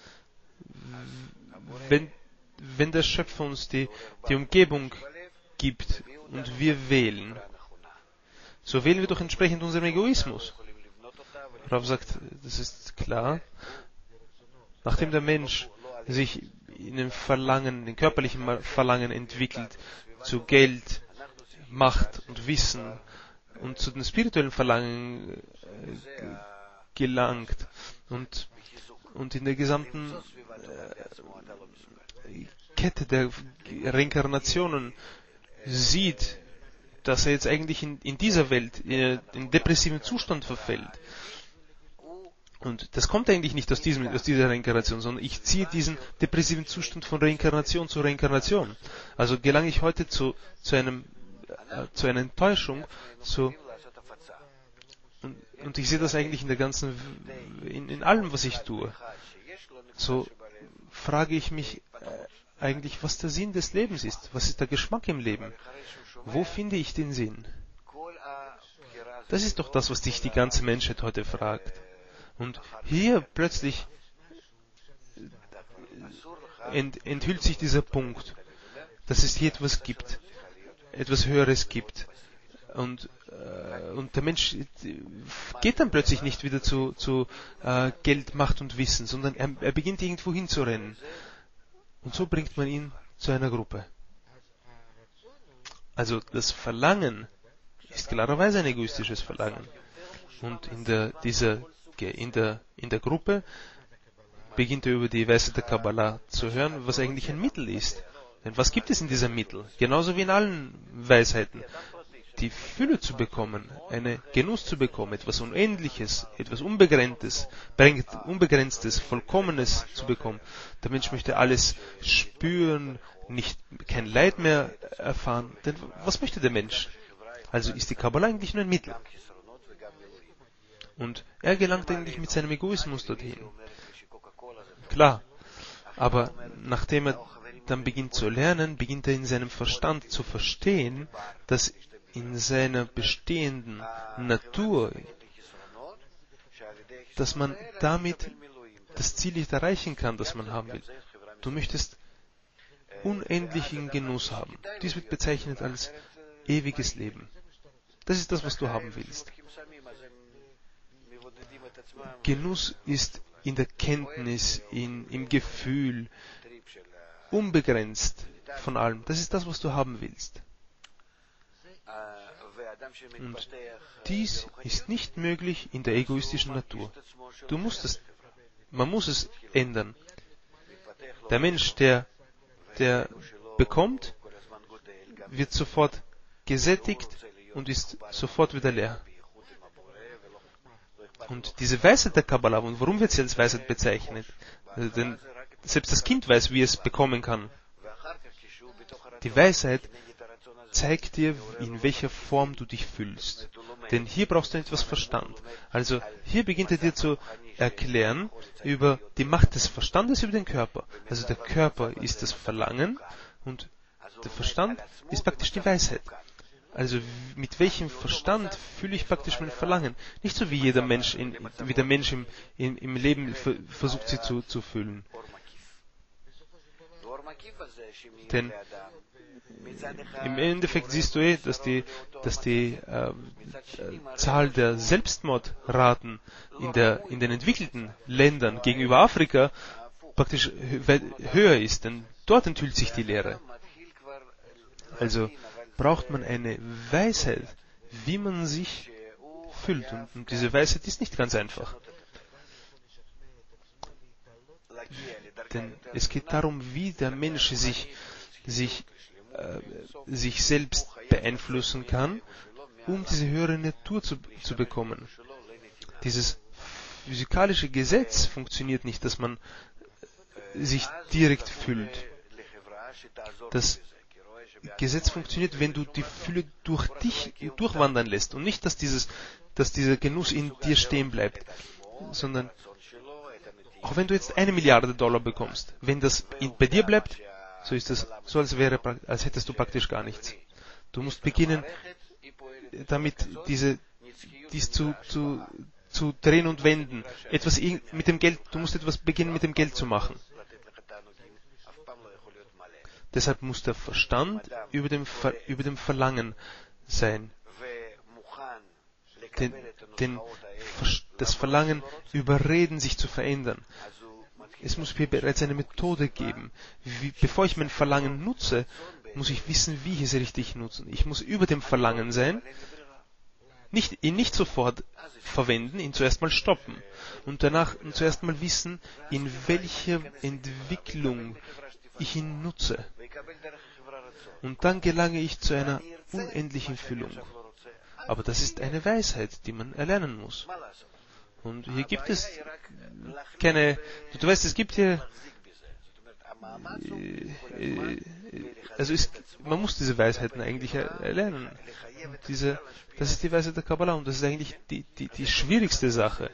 Wenn, wenn der Schöpfer uns die, die Umgebung gibt und wir wählen, so wählen wir doch entsprechend unserem Egoismus. Rav sagt, das ist klar. Nachdem der Mensch sich in den Verlangen, den körperlichen Verlangen entwickelt, zu Geld, Macht und Wissen und zu den spirituellen Verlangen äh, gelangt und, und in der gesamten äh, Kette der Reinkarnationen sieht, dass er jetzt eigentlich in, in dieser Welt in, in depressiven Zustand verfällt. Und das kommt eigentlich nicht aus, diesem, aus dieser Reinkarnation, sondern ich ziehe diesen depressiven Zustand von Reinkarnation zu Reinkarnation. Also gelange ich heute zu, zu, einem, äh, zu einer Enttäuschung, zu, und, und ich sehe das eigentlich in der ganzen, in, in allem, was ich tue. So frage ich mich äh, eigentlich, was der Sinn des Lebens ist. Was ist der Geschmack im Leben? Wo finde ich den Sinn? Das ist doch das, was dich die ganze Menschheit heute fragt. Und hier plötzlich ent, enthüllt sich dieser Punkt, dass es hier etwas gibt, etwas Höheres gibt. Und, äh, und der Mensch geht dann plötzlich nicht wieder zu, zu äh, Geld, Macht und Wissen, sondern er, er beginnt irgendwo hinzurennen. Und so bringt man ihn zu einer Gruppe. Also das Verlangen ist klarerweise ein egoistisches Verlangen. Und in der, dieser, in der, in der Gruppe beginnt er über die Weisheit der Kabbalah zu hören, was eigentlich ein Mittel ist. Denn was gibt es in diesem Mittel? Genauso wie in allen Weisheiten. Die Fülle zu bekommen, einen Genuss zu bekommen, etwas Unendliches, etwas Unbegrenztes, Unbegrenztes, Vollkommenes zu bekommen. Der Mensch möchte alles spüren, nicht, kein Leid mehr erfahren. Denn was möchte der Mensch? Also ist die Kabbalah eigentlich nur ein Mittel. Und er gelangt eigentlich mit seinem Egoismus dorthin. Klar, aber nachdem er dann beginnt zu lernen, beginnt er in seinem Verstand zu verstehen, dass in seiner bestehenden Natur, dass man damit das Ziel nicht erreichen kann, das man haben will. Du möchtest unendlichen Genuss haben. Dies wird bezeichnet als ewiges Leben. Das ist das, was du haben willst. Genuss ist in der Kenntnis, in, im Gefühl, unbegrenzt von allem. Das ist das, was du haben willst. Und dies ist nicht möglich in der egoistischen Natur. Du musst es, man muss es ändern. Der Mensch, der, der bekommt, wird sofort gesättigt und ist sofort wieder leer. Und diese Weisheit der Kabbalah, und warum wird sie als Weisheit bezeichnet? Denn selbst das Kind weiß, wie es bekommen kann. Die Weisheit zeigt dir, in welcher Form du dich fühlst. Denn hier brauchst du etwas Verstand. Also hier beginnt er dir zu erklären über die Macht des Verstandes über den Körper. Also der Körper ist das Verlangen und der Verstand ist praktisch die Weisheit. Also mit welchem Verstand fühle ich praktisch mein Verlangen? Nicht so wie jeder Mensch, in, wie der Mensch im, in, im Leben versucht sie zu, zu fühlen. Denn im Endeffekt siehst du eh, dass die, dass die äh, Zahl der Selbstmordraten in, der, in den entwickelten Ländern gegenüber Afrika praktisch höher ist, denn dort enthüllt sich die Lehre. Also braucht man eine Weisheit, wie man sich fühlt. Und, und diese Weisheit ist nicht ganz einfach. Denn es geht darum, wie der Mensch sich, sich, äh, sich selbst beeinflussen kann, um diese höhere Natur zu, zu bekommen. Dieses physikalische Gesetz funktioniert nicht, dass man sich direkt fühlt. Das Gesetz funktioniert, wenn du die Fülle durch dich durchwandern lässt und nicht, dass, dieses, dass dieser Genuss in dir stehen bleibt, sondern auch wenn du jetzt eine Milliarde Dollar bekommst, wenn das in, bei dir bleibt, so ist es so, als wäre, als hättest du praktisch gar nichts. Du musst beginnen, damit diese, dies zu, zu, zu drehen und wenden. Etwas mit dem Geld, du musst etwas beginnen mit dem Geld zu machen. Deshalb muss der Verstand über dem, Ver, über dem Verlangen sein. Den, den, das Verlangen überreden, sich zu verändern. Es muss mir bereits eine Methode geben. Wie, bevor ich mein Verlangen nutze, muss ich wissen, wie ich es richtig nutze. Ich muss über dem Verlangen sein, nicht, ihn nicht sofort verwenden, ihn zuerst mal stoppen und danach zuerst mal wissen, in welcher Entwicklung ich ihn nutze. Und dann gelange ich zu einer unendlichen Füllung. Aber das ist eine Weisheit, die man erlernen muss. Und hier gibt es keine, du, du weißt, es gibt hier, äh, äh, also es, man muss diese Weisheiten eigentlich erlernen. Und diese, das ist die Weisheit der Kabbalah und das ist eigentlich die, die, die schwierigste Sache.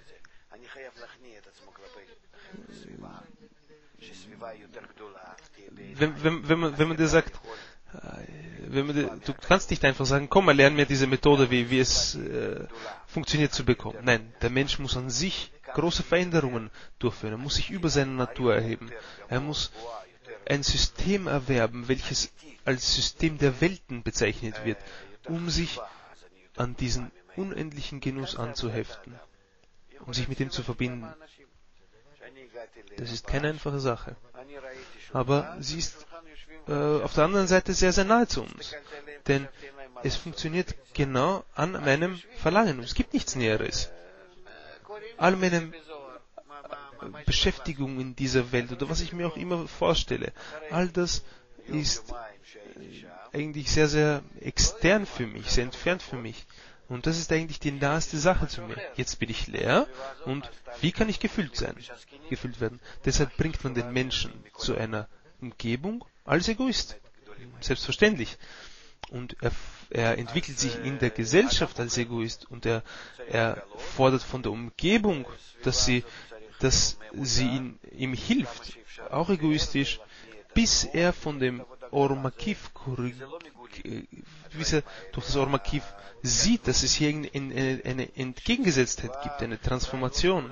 Wenn, wenn, wenn, man, wenn man dir sagt, wenn man dir, du kannst nicht einfach sagen, komm, lern mir diese Methode, wie, wie es äh, funktioniert zu bekommen. Nein, der Mensch muss an sich große Veränderungen durchführen. Er muss sich über seine Natur erheben. Er muss ein System erwerben, welches als System der Welten bezeichnet wird, um sich an diesen unendlichen Genuss anzuheften, um sich mit ihm zu verbinden. Das ist keine einfache Sache. Aber sie ist äh, auf der anderen Seite sehr, sehr nahe zu uns. Denn es funktioniert genau an meinem Verlangen. Es gibt nichts Näheres. All meine Beschäftigung in dieser Welt oder was ich mir auch immer vorstelle, all das ist eigentlich sehr, sehr extern für mich, sehr entfernt für mich. Und das ist eigentlich die naheste Sache zu mir. Jetzt bin ich leer und wie kann ich gefüllt sein? Gefüllt werden. Deshalb bringt man den Menschen zu einer Umgebung als Egoist. Selbstverständlich. Und er, er entwickelt sich in der Gesellschaft als Egoist und er, er fordert von der Umgebung, dass sie, dass sie ihn, ihm hilft, auch egoistisch, bis er von dem Or Makiv, bis er durch das Or Makiv sieht, dass es hier eine, eine, eine Entgegengesetztheit gibt, eine Transformation.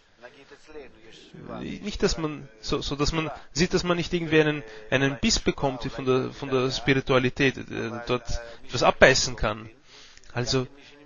Nicht, dass man, so, so dass man sieht, dass man nicht irgendwie einen, einen Biss bekommt von der, von der Spiritualität, äh, dort etwas abbeißen kann. Also,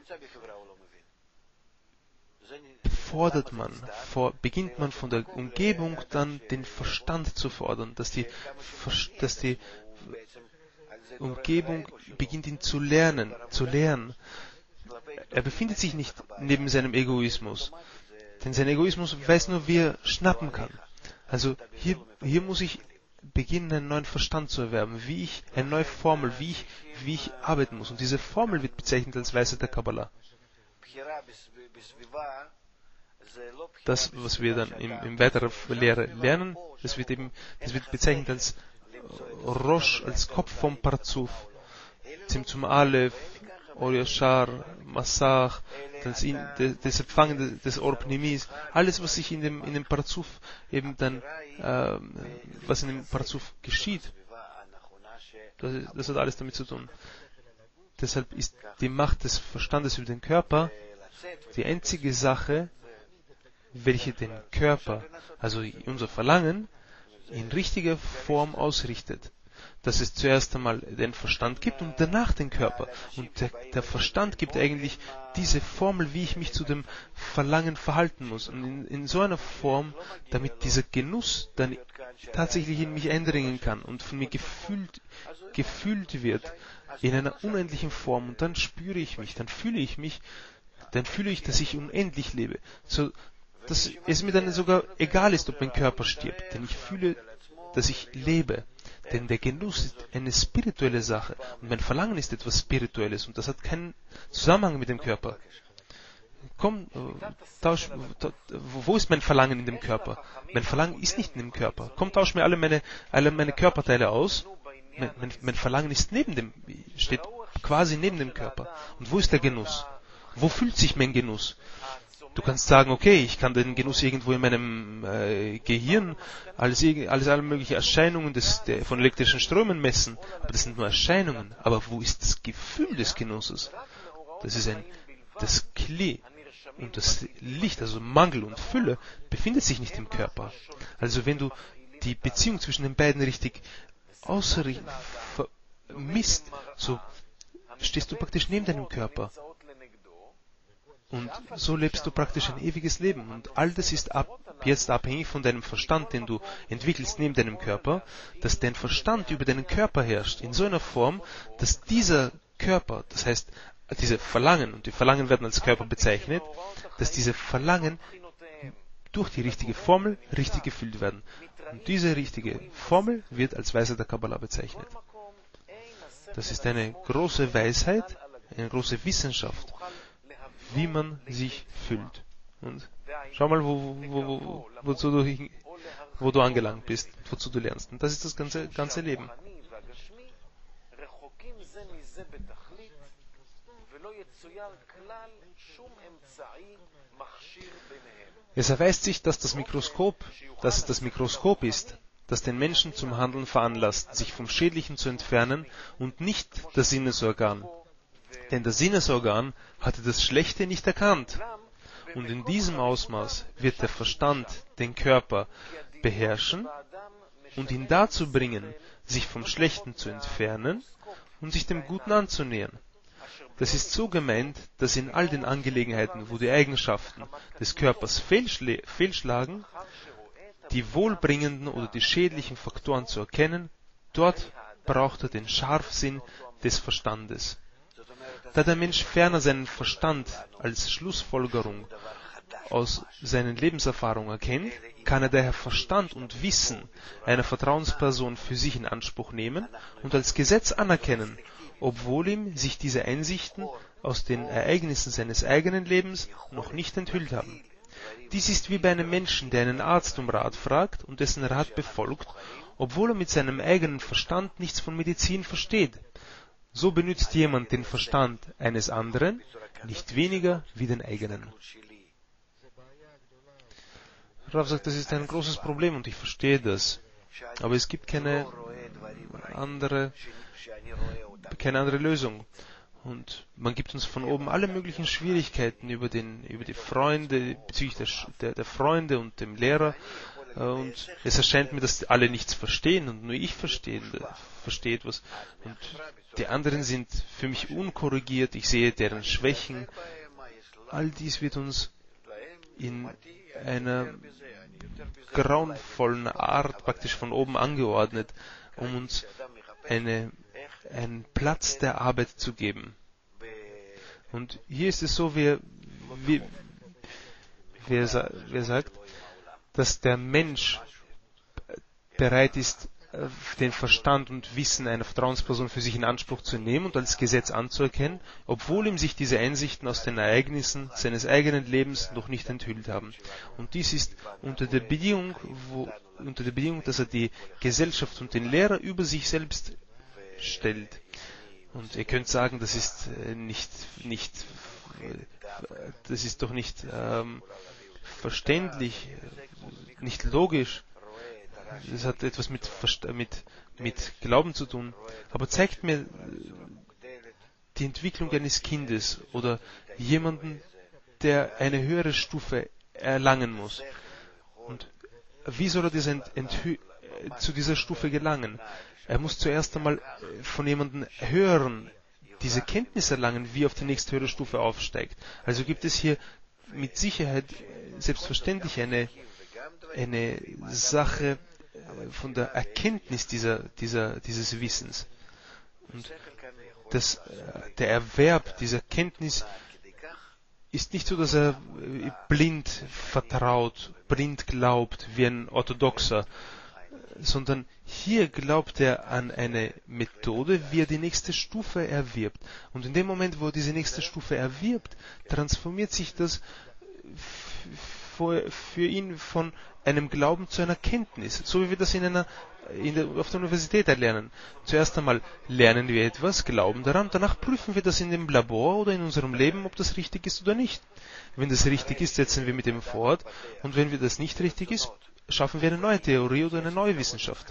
fordert man, vor, beginnt man von der Umgebung dann den Verstand zu fordern, dass die, dass die Umgebung beginnt ihn zu lernen, zu lernen. Er befindet sich nicht neben seinem Egoismus, denn sein Egoismus weiß nur, wie er schnappen kann. Also hier, hier muss ich beginnen, einen neuen Verstand zu erwerben, wie ich, eine neue Formel, wie ich, wie ich arbeiten muss. Und diese Formel wird bezeichnet als Weisheit der Kabbalah. Das, was wir dann in, in weiterer Lehre lernen, das wird eben, das wird bezeichnet als Rosh, als Kopf vom Parzuf, Zimtzum Aleph, Or Yashar, Massach, das, in, das, das Empfangen des Or Pnimis, alles, was sich in dem, in dem Parzuf eben dann, äh, was in dem Parzuf geschieht, das, das hat alles damit zu tun. Deshalb ist die Macht des Verstandes über den Körper die einzige Sache, welche den Körper, also unser Verlangen, in richtiger Form ausrichtet. Dass es zuerst einmal den Verstand gibt und danach den Körper. Und der, der Verstand gibt eigentlich diese Formel, wie ich mich zu dem Verlangen verhalten muss. Und in, in so einer Form, damit dieser Genuss dann tatsächlich in mich eindringen kann und von mir gefühlt, gefühlt wird, in einer unendlichen Form. Und dann spüre ich mich, dann fühle ich mich, dann fühle ich, dass ich unendlich lebe. So, dass es mir dann sogar egal ist, ob mein Körper stirbt, denn ich fühle, dass ich lebe. Denn der Genuss ist eine spirituelle Sache und mein Verlangen ist etwas Spirituelles und das hat keinen Zusammenhang mit dem Körper. Komm, tausch, wo ist mein Verlangen in dem Körper? Mein Verlangen ist nicht in dem Körper. Komm, tausch mir alle meine, alle meine Körperteile aus. Mein, mein, mein Verlangen ist neben dem, steht quasi neben dem Körper. Und wo ist der Genuss? Wo fühlt sich mein Genuss? Du kannst sagen, okay, ich kann den Genuss irgendwo in meinem äh, Gehirn alles, alles alle möglichen Erscheinungen des, der, von elektrischen Strömen messen, aber das sind nur Erscheinungen. Aber wo ist das Gefühl des Genusses? Das ist ein, das Kli und das Licht, also Mangel und Fülle, befindet sich nicht im Körper. Also wenn du die Beziehung zwischen den beiden richtig ausmisst, so stehst du praktisch neben deinem Körper. Und so lebst du praktisch ein ewiges Leben. Und all das ist ab, jetzt abhängig von deinem Verstand, den du entwickelst neben deinem Körper, dass dein Verstand über deinen Körper herrscht. In so einer Form, dass dieser Körper, das heißt, diese Verlangen, und die Verlangen werden als Körper bezeichnet, dass diese Verlangen durch die richtige Formel richtig gefüllt werden. Und diese richtige Formel wird als Weisheit der Kabbalah bezeichnet. Das ist eine große Weisheit, eine große Wissenschaft, wie man sich fühlt. Und schau mal, wo, wo, wo, wozu du, wo du angelangt bist, wozu du lernst. Und das ist das ganze, ganze Leben. Es erweist sich, dass das Mikroskop, dass es das Mikroskop ist, das den Menschen zum Handeln veranlasst, sich vom Schädlichen zu entfernen und nicht das Sinnesorgan. Denn das Sinnesorgan hatte das Schlechte nicht erkannt. Und in diesem Ausmaß wird der Verstand den Körper beherrschen und ihn dazu bringen, sich vom Schlechten zu entfernen und sich dem Guten anzunähern. Das ist so gemeint, dass in all den Angelegenheiten, wo die Eigenschaften des Körpers fehlschl- fehlschlagen, die wohlbringenden oder die schädlichen Faktoren zu erkennen, dort braucht er den Scharfsinn des Verstandes. Da der Mensch ferner seinen Verstand als Schlussfolgerung aus seinen Lebenserfahrungen erkennt, kann er daher Verstand und Wissen einer Vertrauensperson für sich in Anspruch nehmen und als Gesetz anerkennen, obwohl ihm sich diese Einsichten aus den Ereignissen seines eigenen Lebens noch nicht enthüllt haben. Dies ist wie bei einem Menschen, der einen Arzt um Rat fragt und dessen Rat befolgt, obwohl er mit seinem eigenen Verstand nichts von Medizin versteht. So benützt jemand den Verstand eines anderen nicht weniger wie den eigenen. Rav sagt, das ist ein großes Problem und ich verstehe das. Aber es gibt keine andere, keine andere Lösung. Und man gibt uns von oben alle möglichen Schwierigkeiten über, den, über die Freunde, bezüglich der, der, der Freunde und dem Lehrer. Und es erscheint mir, dass alle nichts verstehen und nur ich verstehe, verstehe etwas. Und die anderen sind für mich unkorrigiert, ich sehe deren Schwächen. All dies wird uns in einer grauenvollen Art praktisch von oben angeordnet, um uns eine, einen Platz der Arbeit zu geben. Und hier ist es so, wie, wie, wie, er, wie er sagt, dass der Mensch bereit ist, den Verstand und Wissen einer Vertrauensperson für sich in Anspruch zu nehmen und als Gesetz anzuerkennen, obwohl ihm sich diese Einsichten aus den Ereignissen seines eigenen Lebens noch nicht enthüllt haben. Und dies ist unter der Bedingung, wo, unter der Bedingung, dass er die Gesellschaft und den Lehrer über sich selbst stellt. Und ihr könnt sagen, das ist nicht, nicht, das ist doch nicht ähm, verständlich, nicht logisch. Das hat etwas mit, mit, mit Glauben zu tun. Aber zeigt mir die Entwicklung eines Kindes oder jemanden, der eine höhere Stufe erlangen muss. Und wie soll er diese Ent, Enthü, zu dieser Stufe gelangen? Er muss zuerst einmal von jemandem hören, diese Kenntnis erlangen, wie er auf die nächsthöhere Stufe aufsteigt. Also gibt es hier mit Sicherheit selbstverständlich eine, eine Sache von der Erkenntnis dieser, dieser, dieses Wissens. Und das, der Erwerb dieser Kenntnis ist nicht so, dass er blind vertraut, blind glaubt, wie ein Orthodoxer, sondern hier glaubt er an eine Methode, wie er die nächste Stufe erwirbt. Und in dem Moment, wo er diese nächste Stufe erwirbt, transformiert sich das für, für ihn von einem Glauben zu einer Kenntnis, so wie wir das in einer, in der, auf der Universität erlernen. Zuerst einmal lernen wir etwas, glauben daran, danach prüfen wir das in dem Labor oder in unserem Leben, ob das richtig ist oder nicht. Wenn das richtig ist, setzen wir mit dem fort, und wenn wir das nicht richtig ist, schaffen wir eine neue Theorie oder eine neue Wissenschaft.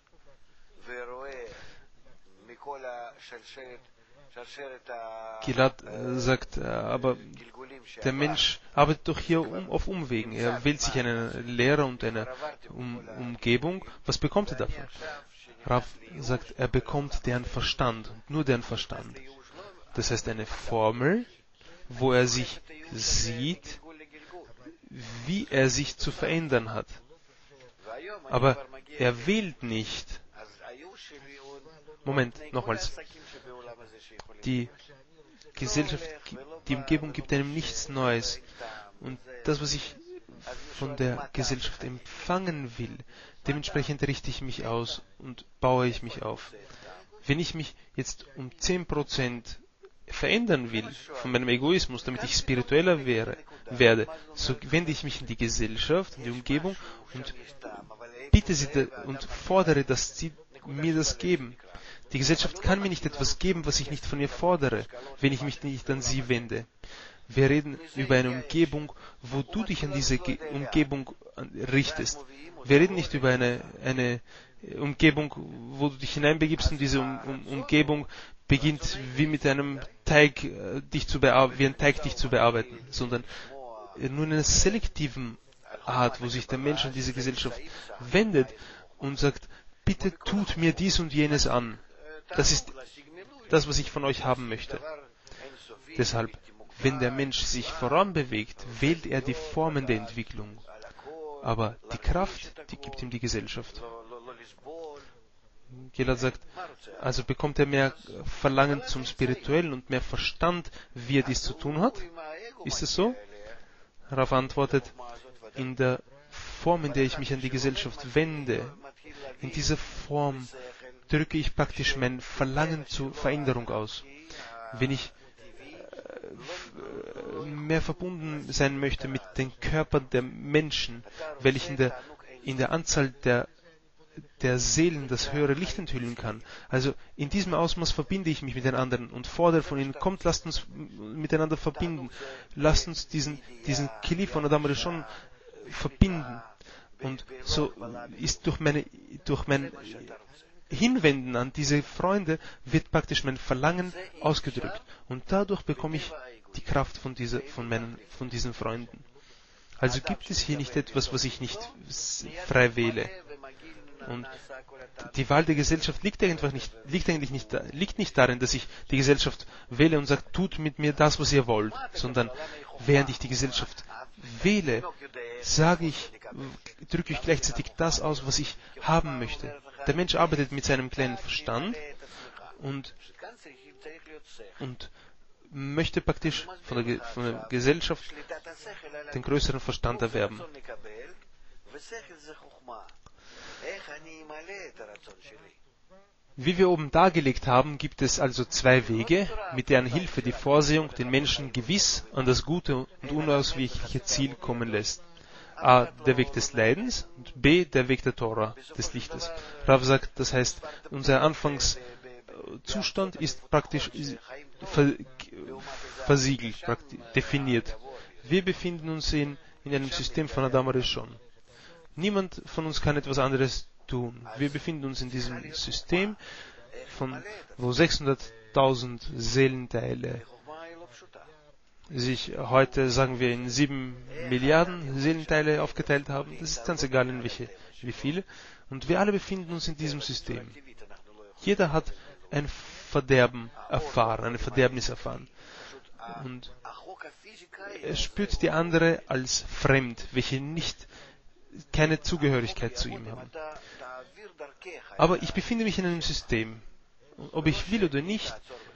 Gilad äh, sagt, äh, aber der Mensch arbeitet doch hier um, auf Umwegen. Er wählt sich einen Lehrer und eine um, Umgebung. Was bekommt er davon? Rav sagt, er bekommt deren Verstand, nur deren Verstand. Das heißt eine Formel, wo er sich sieht, wie er sich zu verändern hat. Aber er wählt nicht. Moment, nochmals. Die Gesellschaft, die Umgebung gibt einem nichts Neues. Und das, was ich von der Gesellschaft empfangen will, dementsprechend richte ich mich aus und baue ich mich auf. Wenn ich mich jetzt um zehn Prozent verändern will von meinem Egoismus, damit ich spiritueller wäre, werde, so wende ich mich in die Gesellschaft, in die Umgebung und bitte sie da, und fordere, dass sie mir das geben. Die Gesellschaft kann mir nicht etwas geben, was ich nicht von ihr fordere, wenn ich mich nicht an sie wende. Wir reden über eine Umgebung, wo du dich an diese Ge- Umgebung richtest. Wir reden nicht über eine, eine Umgebung, wo du dich hineinbegibst, und diese um, um, Umgebung beginnt wie mit einem Teig, äh, dich zu bear- wie ein Teig dich zu bearbeiten, sondern nur in einer selektiven Art, wo sich der Mensch an diese Gesellschaft wendet und sagt, bitte tut mir dies und jenes an. Das ist das, was ich von euch haben möchte. Deshalb, wenn der Mensch sich voranbewegt, wählt er die Formen der Entwicklung. Aber die Kraft, die gibt ihm die Gesellschaft. Gilad sagt, also bekommt er mehr Verlangen zum Spirituellen und mehr Verstand, wie er dies zu tun hat? Ist es so? Rav antwortet, in der Form, in der ich mich an die Gesellschaft wende, in dieser Form drücke ich praktisch mein Verlangen zur Veränderung aus. Wenn ich äh, mehr verbunden sein möchte mit den Körpern der Menschen, weil ich in der, in der Anzahl der, der Seelen das höhere Licht enthüllen kann. Also in diesem Ausmaß verbinde ich mich mit den anderen und fordere von ihnen, kommt, lasst uns miteinander verbinden. Lasst uns diesen, diesen Kili von Adam Rishon verbinden. Und so ist durch meine, durch mein Hinwenden an diese Freunde wird praktisch mein Verlangen ausgedrückt. Und dadurch bekomme ich die Kraft von, dieser, von, meinen, von diesen Freunden. Also gibt es hier nicht etwas, was ich nicht frei wähle. Und die Wahl der Gesellschaft liegt einfach nicht, liegt eigentlich nicht, liegt nicht darin, dass ich die Gesellschaft wähle und sage, tut mit mir das, was ihr wollt, sondern während ich die Gesellschaft wähle, sage ich, drücke ich gleichzeitig das aus, was ich haben möchte. Der Mensch arbeitet mit seinem kleinen Verstand und, und möchte praktisch von der, von der Gesellschaft den größeren Verstand erwerben. Wie wir oben dargelegt haben, gibt es also zwei Wege, mit deren Hilfe die Vorsehung den Menschen gewiss an das gute und unausweichliche Ziel kommen lässt. A. Der Weg des Leidens und B. Der Weg der Tora, des Lichtes. Rav sagt, das heißt, unser Anfangszustand ist praktisch ver, versiegelt, praktisch definiert. Wir befinden uns in, in einem System von Adam Rishon. Niemand von uns kann etwas anderes tun. Wir befinden uns in diesem System, von, wo sechshunderttausend Seelenteile sich heute, sagen wir, in sieben Milliarden Seelenteile aufgeteilt haben. Das ist ganz egal, in welche, wie viele. Und wir alle befinden uns in diesem System. Jeder hat ein Verderben erfahren, eine Verderbnis erfahren. Und er spürt die andere als fremd, welche nicht, keine Zugehörigkeit zu ihm haben. Aber ich befinde mich in einem System. Ob ich will oder nicht,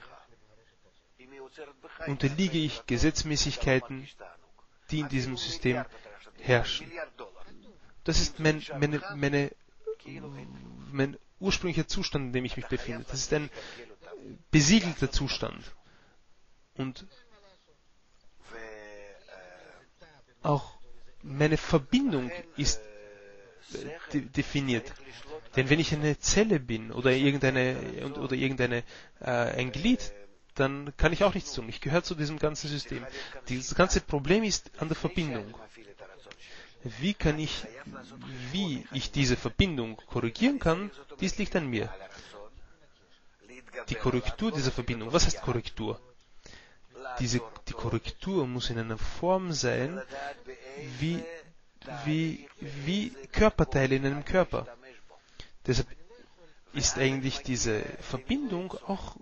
unterliege ich Gesetzmäßigkeiten, die in diesem System herrschen. Das ist mein, meine, meine, mein ursprünglicher Zustand, in dem ich mich befinde. Das ist ein besiegelter Zustand. Und auch meine Verbindung ist de definiert. Denn wenn ich eine Zelle bin oder irgendeine oder irgendeine äh, ein Glied, dann kann ich auch nichts tun. Ich gehöre zu diesem ganzen System. Dieses ganze Problem ist an der Verbindung. Wie kann ich, wie ich diese Verbindung korrigieren kann, dies liegt an mir. Die Korrektur dieser Verbindung. Was heißt Korrektur? Diese, die Korrektur muss in einer Form sein, wie, wie, wie Körperteile in einem Körper. Deshalb ist eigentlich diese Verbindung auch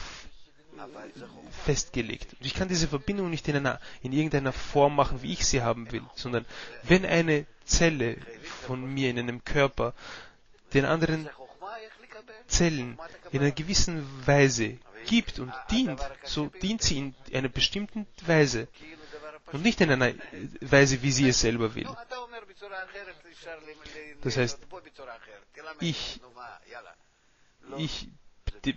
festgelegt. Ich kann diese Verbindung nicht in, einer, in irgendeiner Form machen, wie ich sie haben will, sondern wenn eine Zelle von mir in einem Körper den anderen Zellen in einer gewissen Weise gibt und dient, so dient sie in einer bestimmten Weise und nicht in einer Weise, wie sie es selber will. Das heißt, ich, ich, die,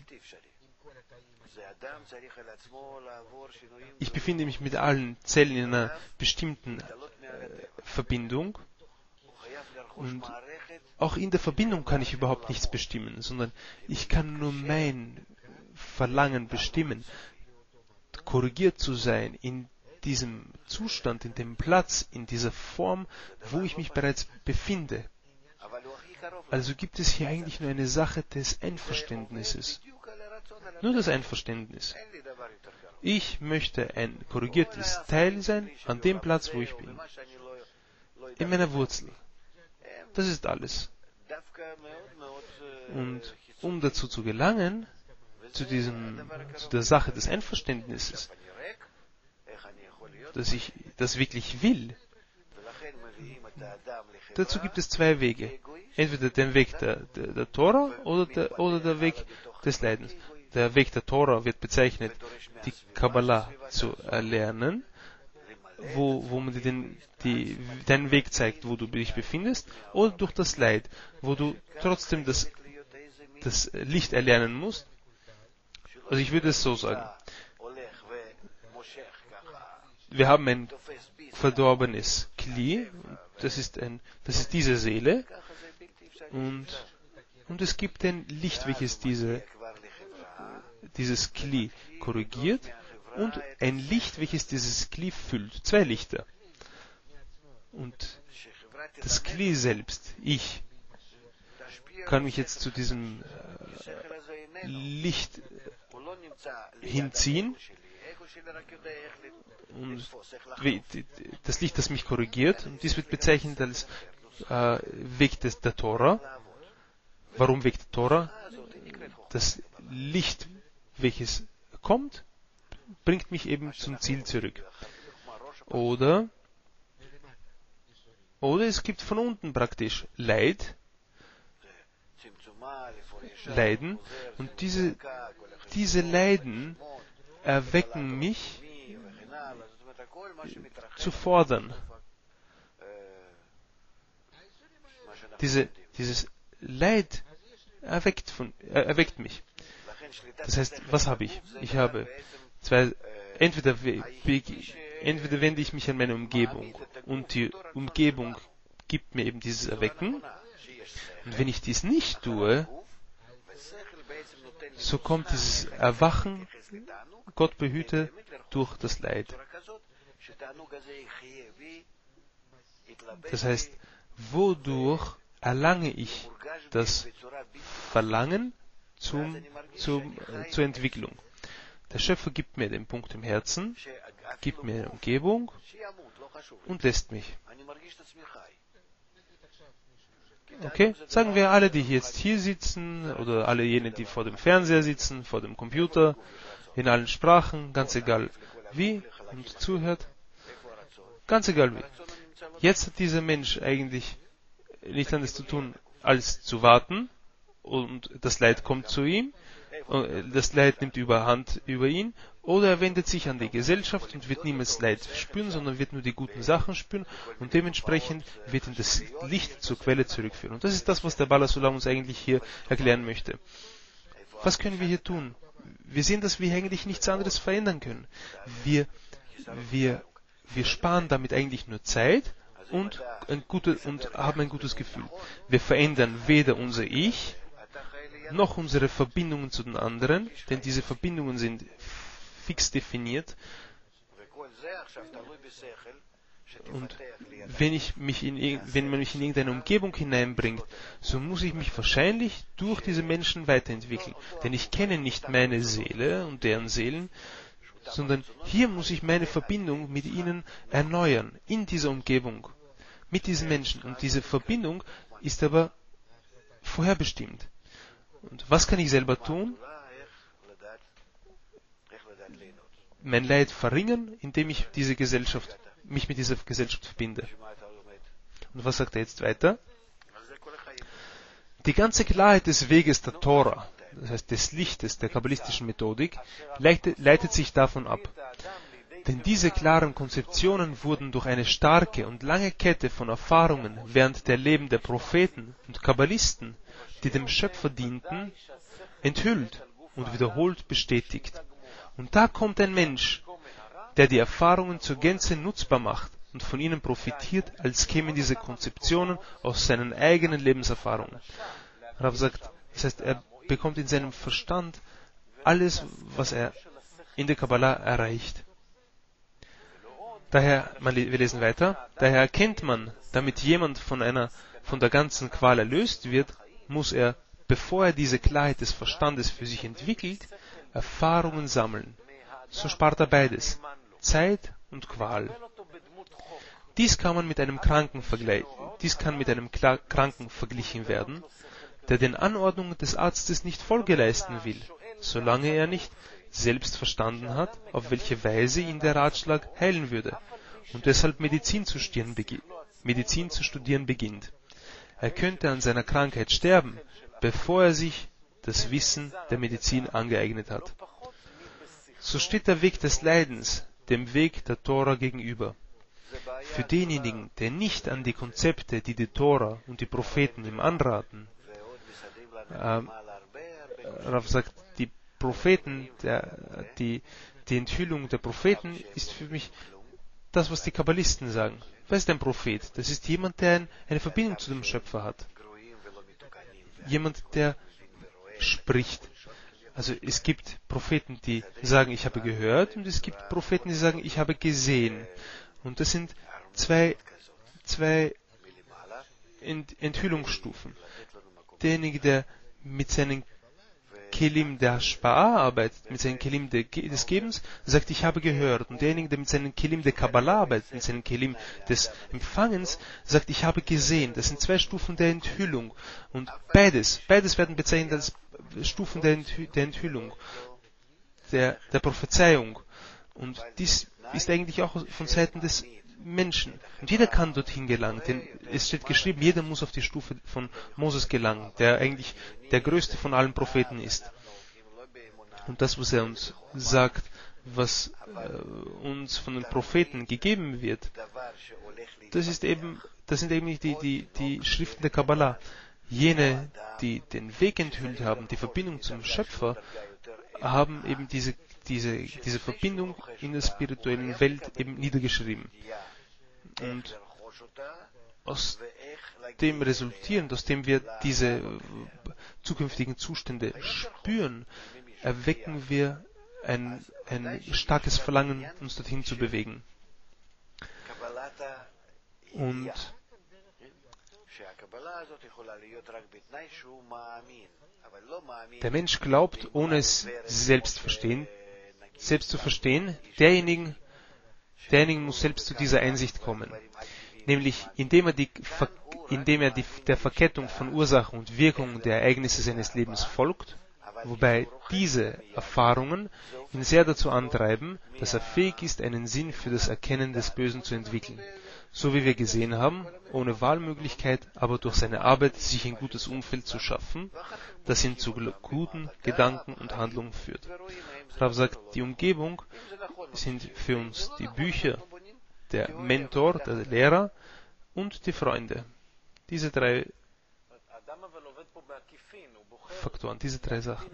ich befinde mich mit allen Zellen in einer bestimmten äh, Verbindung und auch in der Verbindung kann ich überhaupt nichts bestimmen, sondern ich kann nur mein Verlangen bestimmen, korrigiert zu sein in diesem Zustand, in dem Platz, in dieser Form, wo ich mich bereits befinde. Also gibt es hier eigentlich nur eine Sache des Einverständnisses. Nur das Einverständnis. Ich möchte ein korrigiertes Teil sein an dem Platz, wo ich bin. In meiner Wurzel. Das ist alles. Und um dazu zu gelangen, zu, diesem, zu der Sache des Einverständnisses, dass ich das wirklich will, dazu gibt es zwei Wege. Entweder den Weg der, der, der Tora oder der, oder der Weg des Leidens. Der Weg der Tora wird bezeichnet, die Kabbalah zu erlernen, wo, wo man dir den, die, deinen Weg zeigt, wo du dich befindest, oder durch das Leid, wo du trotzdem das, das Licht erlernen musst. Also ich würde es so sagen. Wir haben ein verdorbenes Kli, das ist, ein, das ist diese Seele, und, und es gibt ein Licht, welches diese, dieses Kli korrigiert, und ein Licht, welches dieses Kli füllt. Zwei Lichter. Und das Kli selbst, ich, kann mich jetzt zu diesem äh, Licht hinziehen, und das Licht, das mich korrigiert, und dies wird bezeichnet als äh, Weg des, der Tora. Warum Weg der Tora? Das Licht, welches kommt, bringt mich eben zum Ziel zurück. Oder, oder es gibt von unten praktisch Leid, Leiden, und diese, diese Leiden erwecken mich zu fordern. Diese, dieses Leid erweckt, von, äh, erweckt mich. Das heißt, was habe ich? Ich habe zwei, entweder, entweder wende ich mich an meine Umgebung und die Umgebung gibt mir eben dieses Erwecken. Und wenn ich dies nicht tue, so kommt dieses Erwachen, Gott behüte, durch das Leid. Das heißt, wodurch erlange ich das Verlangen zum, zum, äh, zur Entwicklung? Der Schöpfer gibt mir den Punkt im Herzen, gibt mir eine Umgebung und lässt mich. Okay, sagen wir alle, die jetzt hier sitzen, oder alle jene, die vor dem Fernseher sitzen, vor dem Computer, in allen Sprachen, ganz egal wie, und zuhört, ganz egal wie. Jetzt hat dieser Mensch eigentlich nicht anderes zu tun, als zu warten, und das Leid kommt zu ihm, das Leid nimmt überhand über ihn, oder er wendet sich an die Gesellschaft und wird niemals Leid spüren, sondern wird nur die guten Sachen spüren, und dementsprechend wird ihn das Licht zur Quelle zurückführen. Und das ist das, was der Baal HaSulam uns eigentlich hier erklären möchte. Was können wir hier tun? Wir sehen, dass wir eigentlich nichts anderes verändern können. Wir, wir, wir sparen damit eigentlich nur Zeit und, ein gute, und haben ein gutes Gefühl. Wir verändern weder unser Ich, noch unsere Verbindungen zu den anderen, denn diese Verbindungen sind fix definiert. Und wenn, ich mich in, wenn man mich in irgendeine Umgebung hineinbringt, so muss ich mich wahrscheinlich durch diese Menschen weiterentwickeln. Denn ich kenne nicht meine Seele und deren Seelen, sondern hier muss ich meine Verbindung mit ihnen erneuern, in dieser Umgebung, mit diesen Menschen. Und diese Verbindung ist aber vorherbestimmt. Und was kann ich selber tun? Mein Leid verringern, indem ich diese Gesellschaft, mich mit dieser Gesellschaft verbinde. Und was sagt er jetzt weiter? Die ganze Klarheit des Weges der Tora, das heißt des Lichtes der kabbalistischen Methodik, leitet, leitet sich davon ab. Denn diese klaren Konzeptionen wurden durch eine starke und lange Kette von Erfahrungen während der Leben der Propheten und Kabbalisten, die dem Schöpfer dienten, enthüllt und wiederholt bestätigt. Und da kommt ein Mensch, der die Erfahrungen zur Gänze nutzbar macht und von ihnen profitiert, als kämen diese Konzeptionen aus seinen eigenen Lebenserfahrungen. Rav sagt, das heißt, er bekommt in seinem Verstand alles, was er in der Kabbalah erreicht. Daher, wir lesen weiter, daher erkennt man, damit jemand von einer, von der ganzen Qual erlöst wird, muss er, bevor er diese Klarheit des Verstandes für sich entwickelt, Erfahrungen sammeln. So spart er beides, Zeit und Qual. Dies kann man mit einem Kranken vergleichen, dies kann mit einem Kranken verglichen werden, der den Anordnungen des Arztes nicht Folge leisten will, solange er nicht selbst verstanden hat, auf welche Weise ihn der Ratschlag heilen würde, und deshalb Medizin zu studieren, begi- Medizin zu studieren beginnt. Er könnte an seiner Krankheit sterben, bevor er sich das Wissen der Medizin angeeignet hat. So steht der Weg des Leidens dem Weg der Tora gegenüber. Für denjenigen, der nicht an die Konzepte, die die Tora und die Propheten ihm anraten, ähm, Rav sagt, die Propheten, der, die, die Enthüllung der Propheten ist für mich das, was die Kabbalisten sagen. Was ist ein Prophet? Das ist jemand, der ein, eine Verbindung zu dem Schöpfer hat. Jemand, der spricht. Also es gibt Propheten, die sagen, ich habe gehört, und es gibt Propheten, die sagen, ich habe gesehen. Und das sind zwei, zwei Ent, Enthüllungsstufen. Derjenige, der mit seinen Kelim der Hashpa'a arbeitet, mit seinen Kelim de, des Gebens, sagt, ich habe gehört. Und derjenige, der mit seinen Kelim der Kabbalah arbeitet, mit seinen Kelim des Empfangens, sagt, ich habe gesehen. Das sind zwei Stufen der Enthüllung. Und beides, beides werden bezeichnet als Stufen der, Enthü der Enthüllung, der, der Prophezeiung. Und dies ist eigentlich auch von Seiten des Menschen. Und jeder kann dorthin gelangen, denn es steht geschrieben, jeder muss auf die Stufe von Moses gelangen, der eigentlich der größte von allen Propheten ist. Und das, was er uns sagt, was äh, uns von den Propheten gegeben wird, das ist eben, das sind eben die, die, die Schriften der Kabbalah. Jene, die den Weg enthüllt haben, die Verbindung zum Schöpfer, haben eben diese, diese, diese Verbindung in der spirituellen Welt eben niedergeschrieben. Und aus dem resultierend, aus dem wir diese zukünftigen Zustände spüren, erwecken wir ein, ein starkes Verlangen, uns dorthin zu bewegen. Und der Mensch glaubt, ohne es selbst verstehen, selbst zu verstehen, derjenigen, derjenigen muss selbst zu dieser Einsicht kommen. Nämlich, indem er, die, indem er die, der Verkettung von Ursachen und Wirkungen der Ereignisse seines Lebens folgt, wobei diese Erfahrungen ihn sehr dazu antreiben, dass er fähig ist, einen Sinn für das Erkennen des Bösen zu entwickeln. So wie wir gesehen haben, ohne Wahlmöglichkeit, aber durch seine Arbeit sich ein gutes Umfeld zu schaffen, das ihn zu guten Gedanken und Handlungen führt. Rav sagt, die Umgebung sind für uns die Bücher, der Mentor, der Lehrer und die Freunde. Diese drei Faktoren, diese drei Sachen.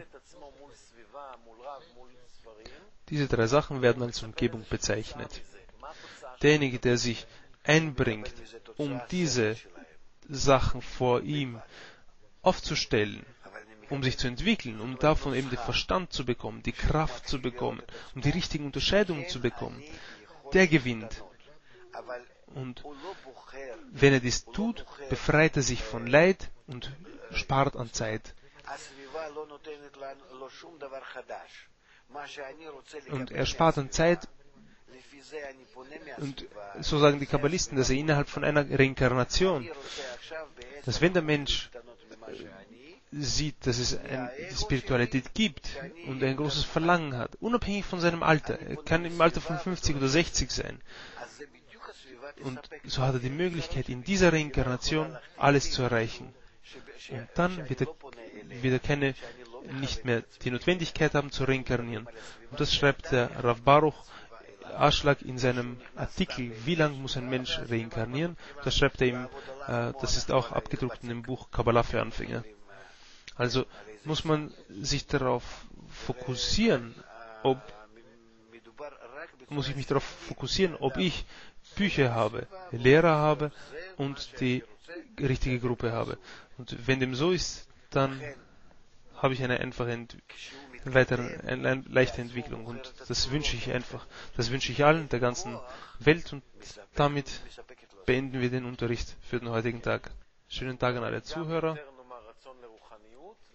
Diese drei Sachen werden als Umgebung bezeichnet. Derjenige, der sich einbringt um diese Sachen vor ihm aufzustellen, um sich zu entwickeln, um davon eben den Verstand zu bekommen, die Kraft zu bekommen, um die richtigen Unterscheidungen zu bekommen, der gewinnt. Und wenn er dies tut, befreit er sich von Leid und spart an Zeit. Und er spart an Zeit, und so sagen die Kabbalisten, dass er innerhalb von einer Reinkarnation, dass wenn der Mensch sieht, dass es eine Spiritualität gibt und ein großes Verlangen hat, unabhängig von seinem Alter, er kann im Alter von fünfzig oder sechzig sein, und so hat er die Möglichkeit, in dieser Reinkarnation alles zu erreichen. Und dann wird er, wird er keine, nicht mehr die Notwendigkeit haben zu reinkarnieren. Und das schreibt der Rav Baruch Aschlag in seinem Artikel, wie lange muss ein Mensch reinkarnieren? Das schreibt er ihm, äh, das ist auch abgedruckt in dem Buch Kabbalah für Anfänger. Also muss man sich darauf fokussieren, ob, muss ich mich darauf fokussieren, ob ich Bücher habe, Lehrer habe und die richtige Gruppe habe. Und wenn dem so ist, dann habe ich eine einfache Ent weitere, eine leichte Entwicklung. Und das wünsche ich einfach. Das wünsche ich allen, der ganzen Welt. Und damit beenden wir den Unterricht für den heutigen Tag. Schönen Tag an alle Zuhörer.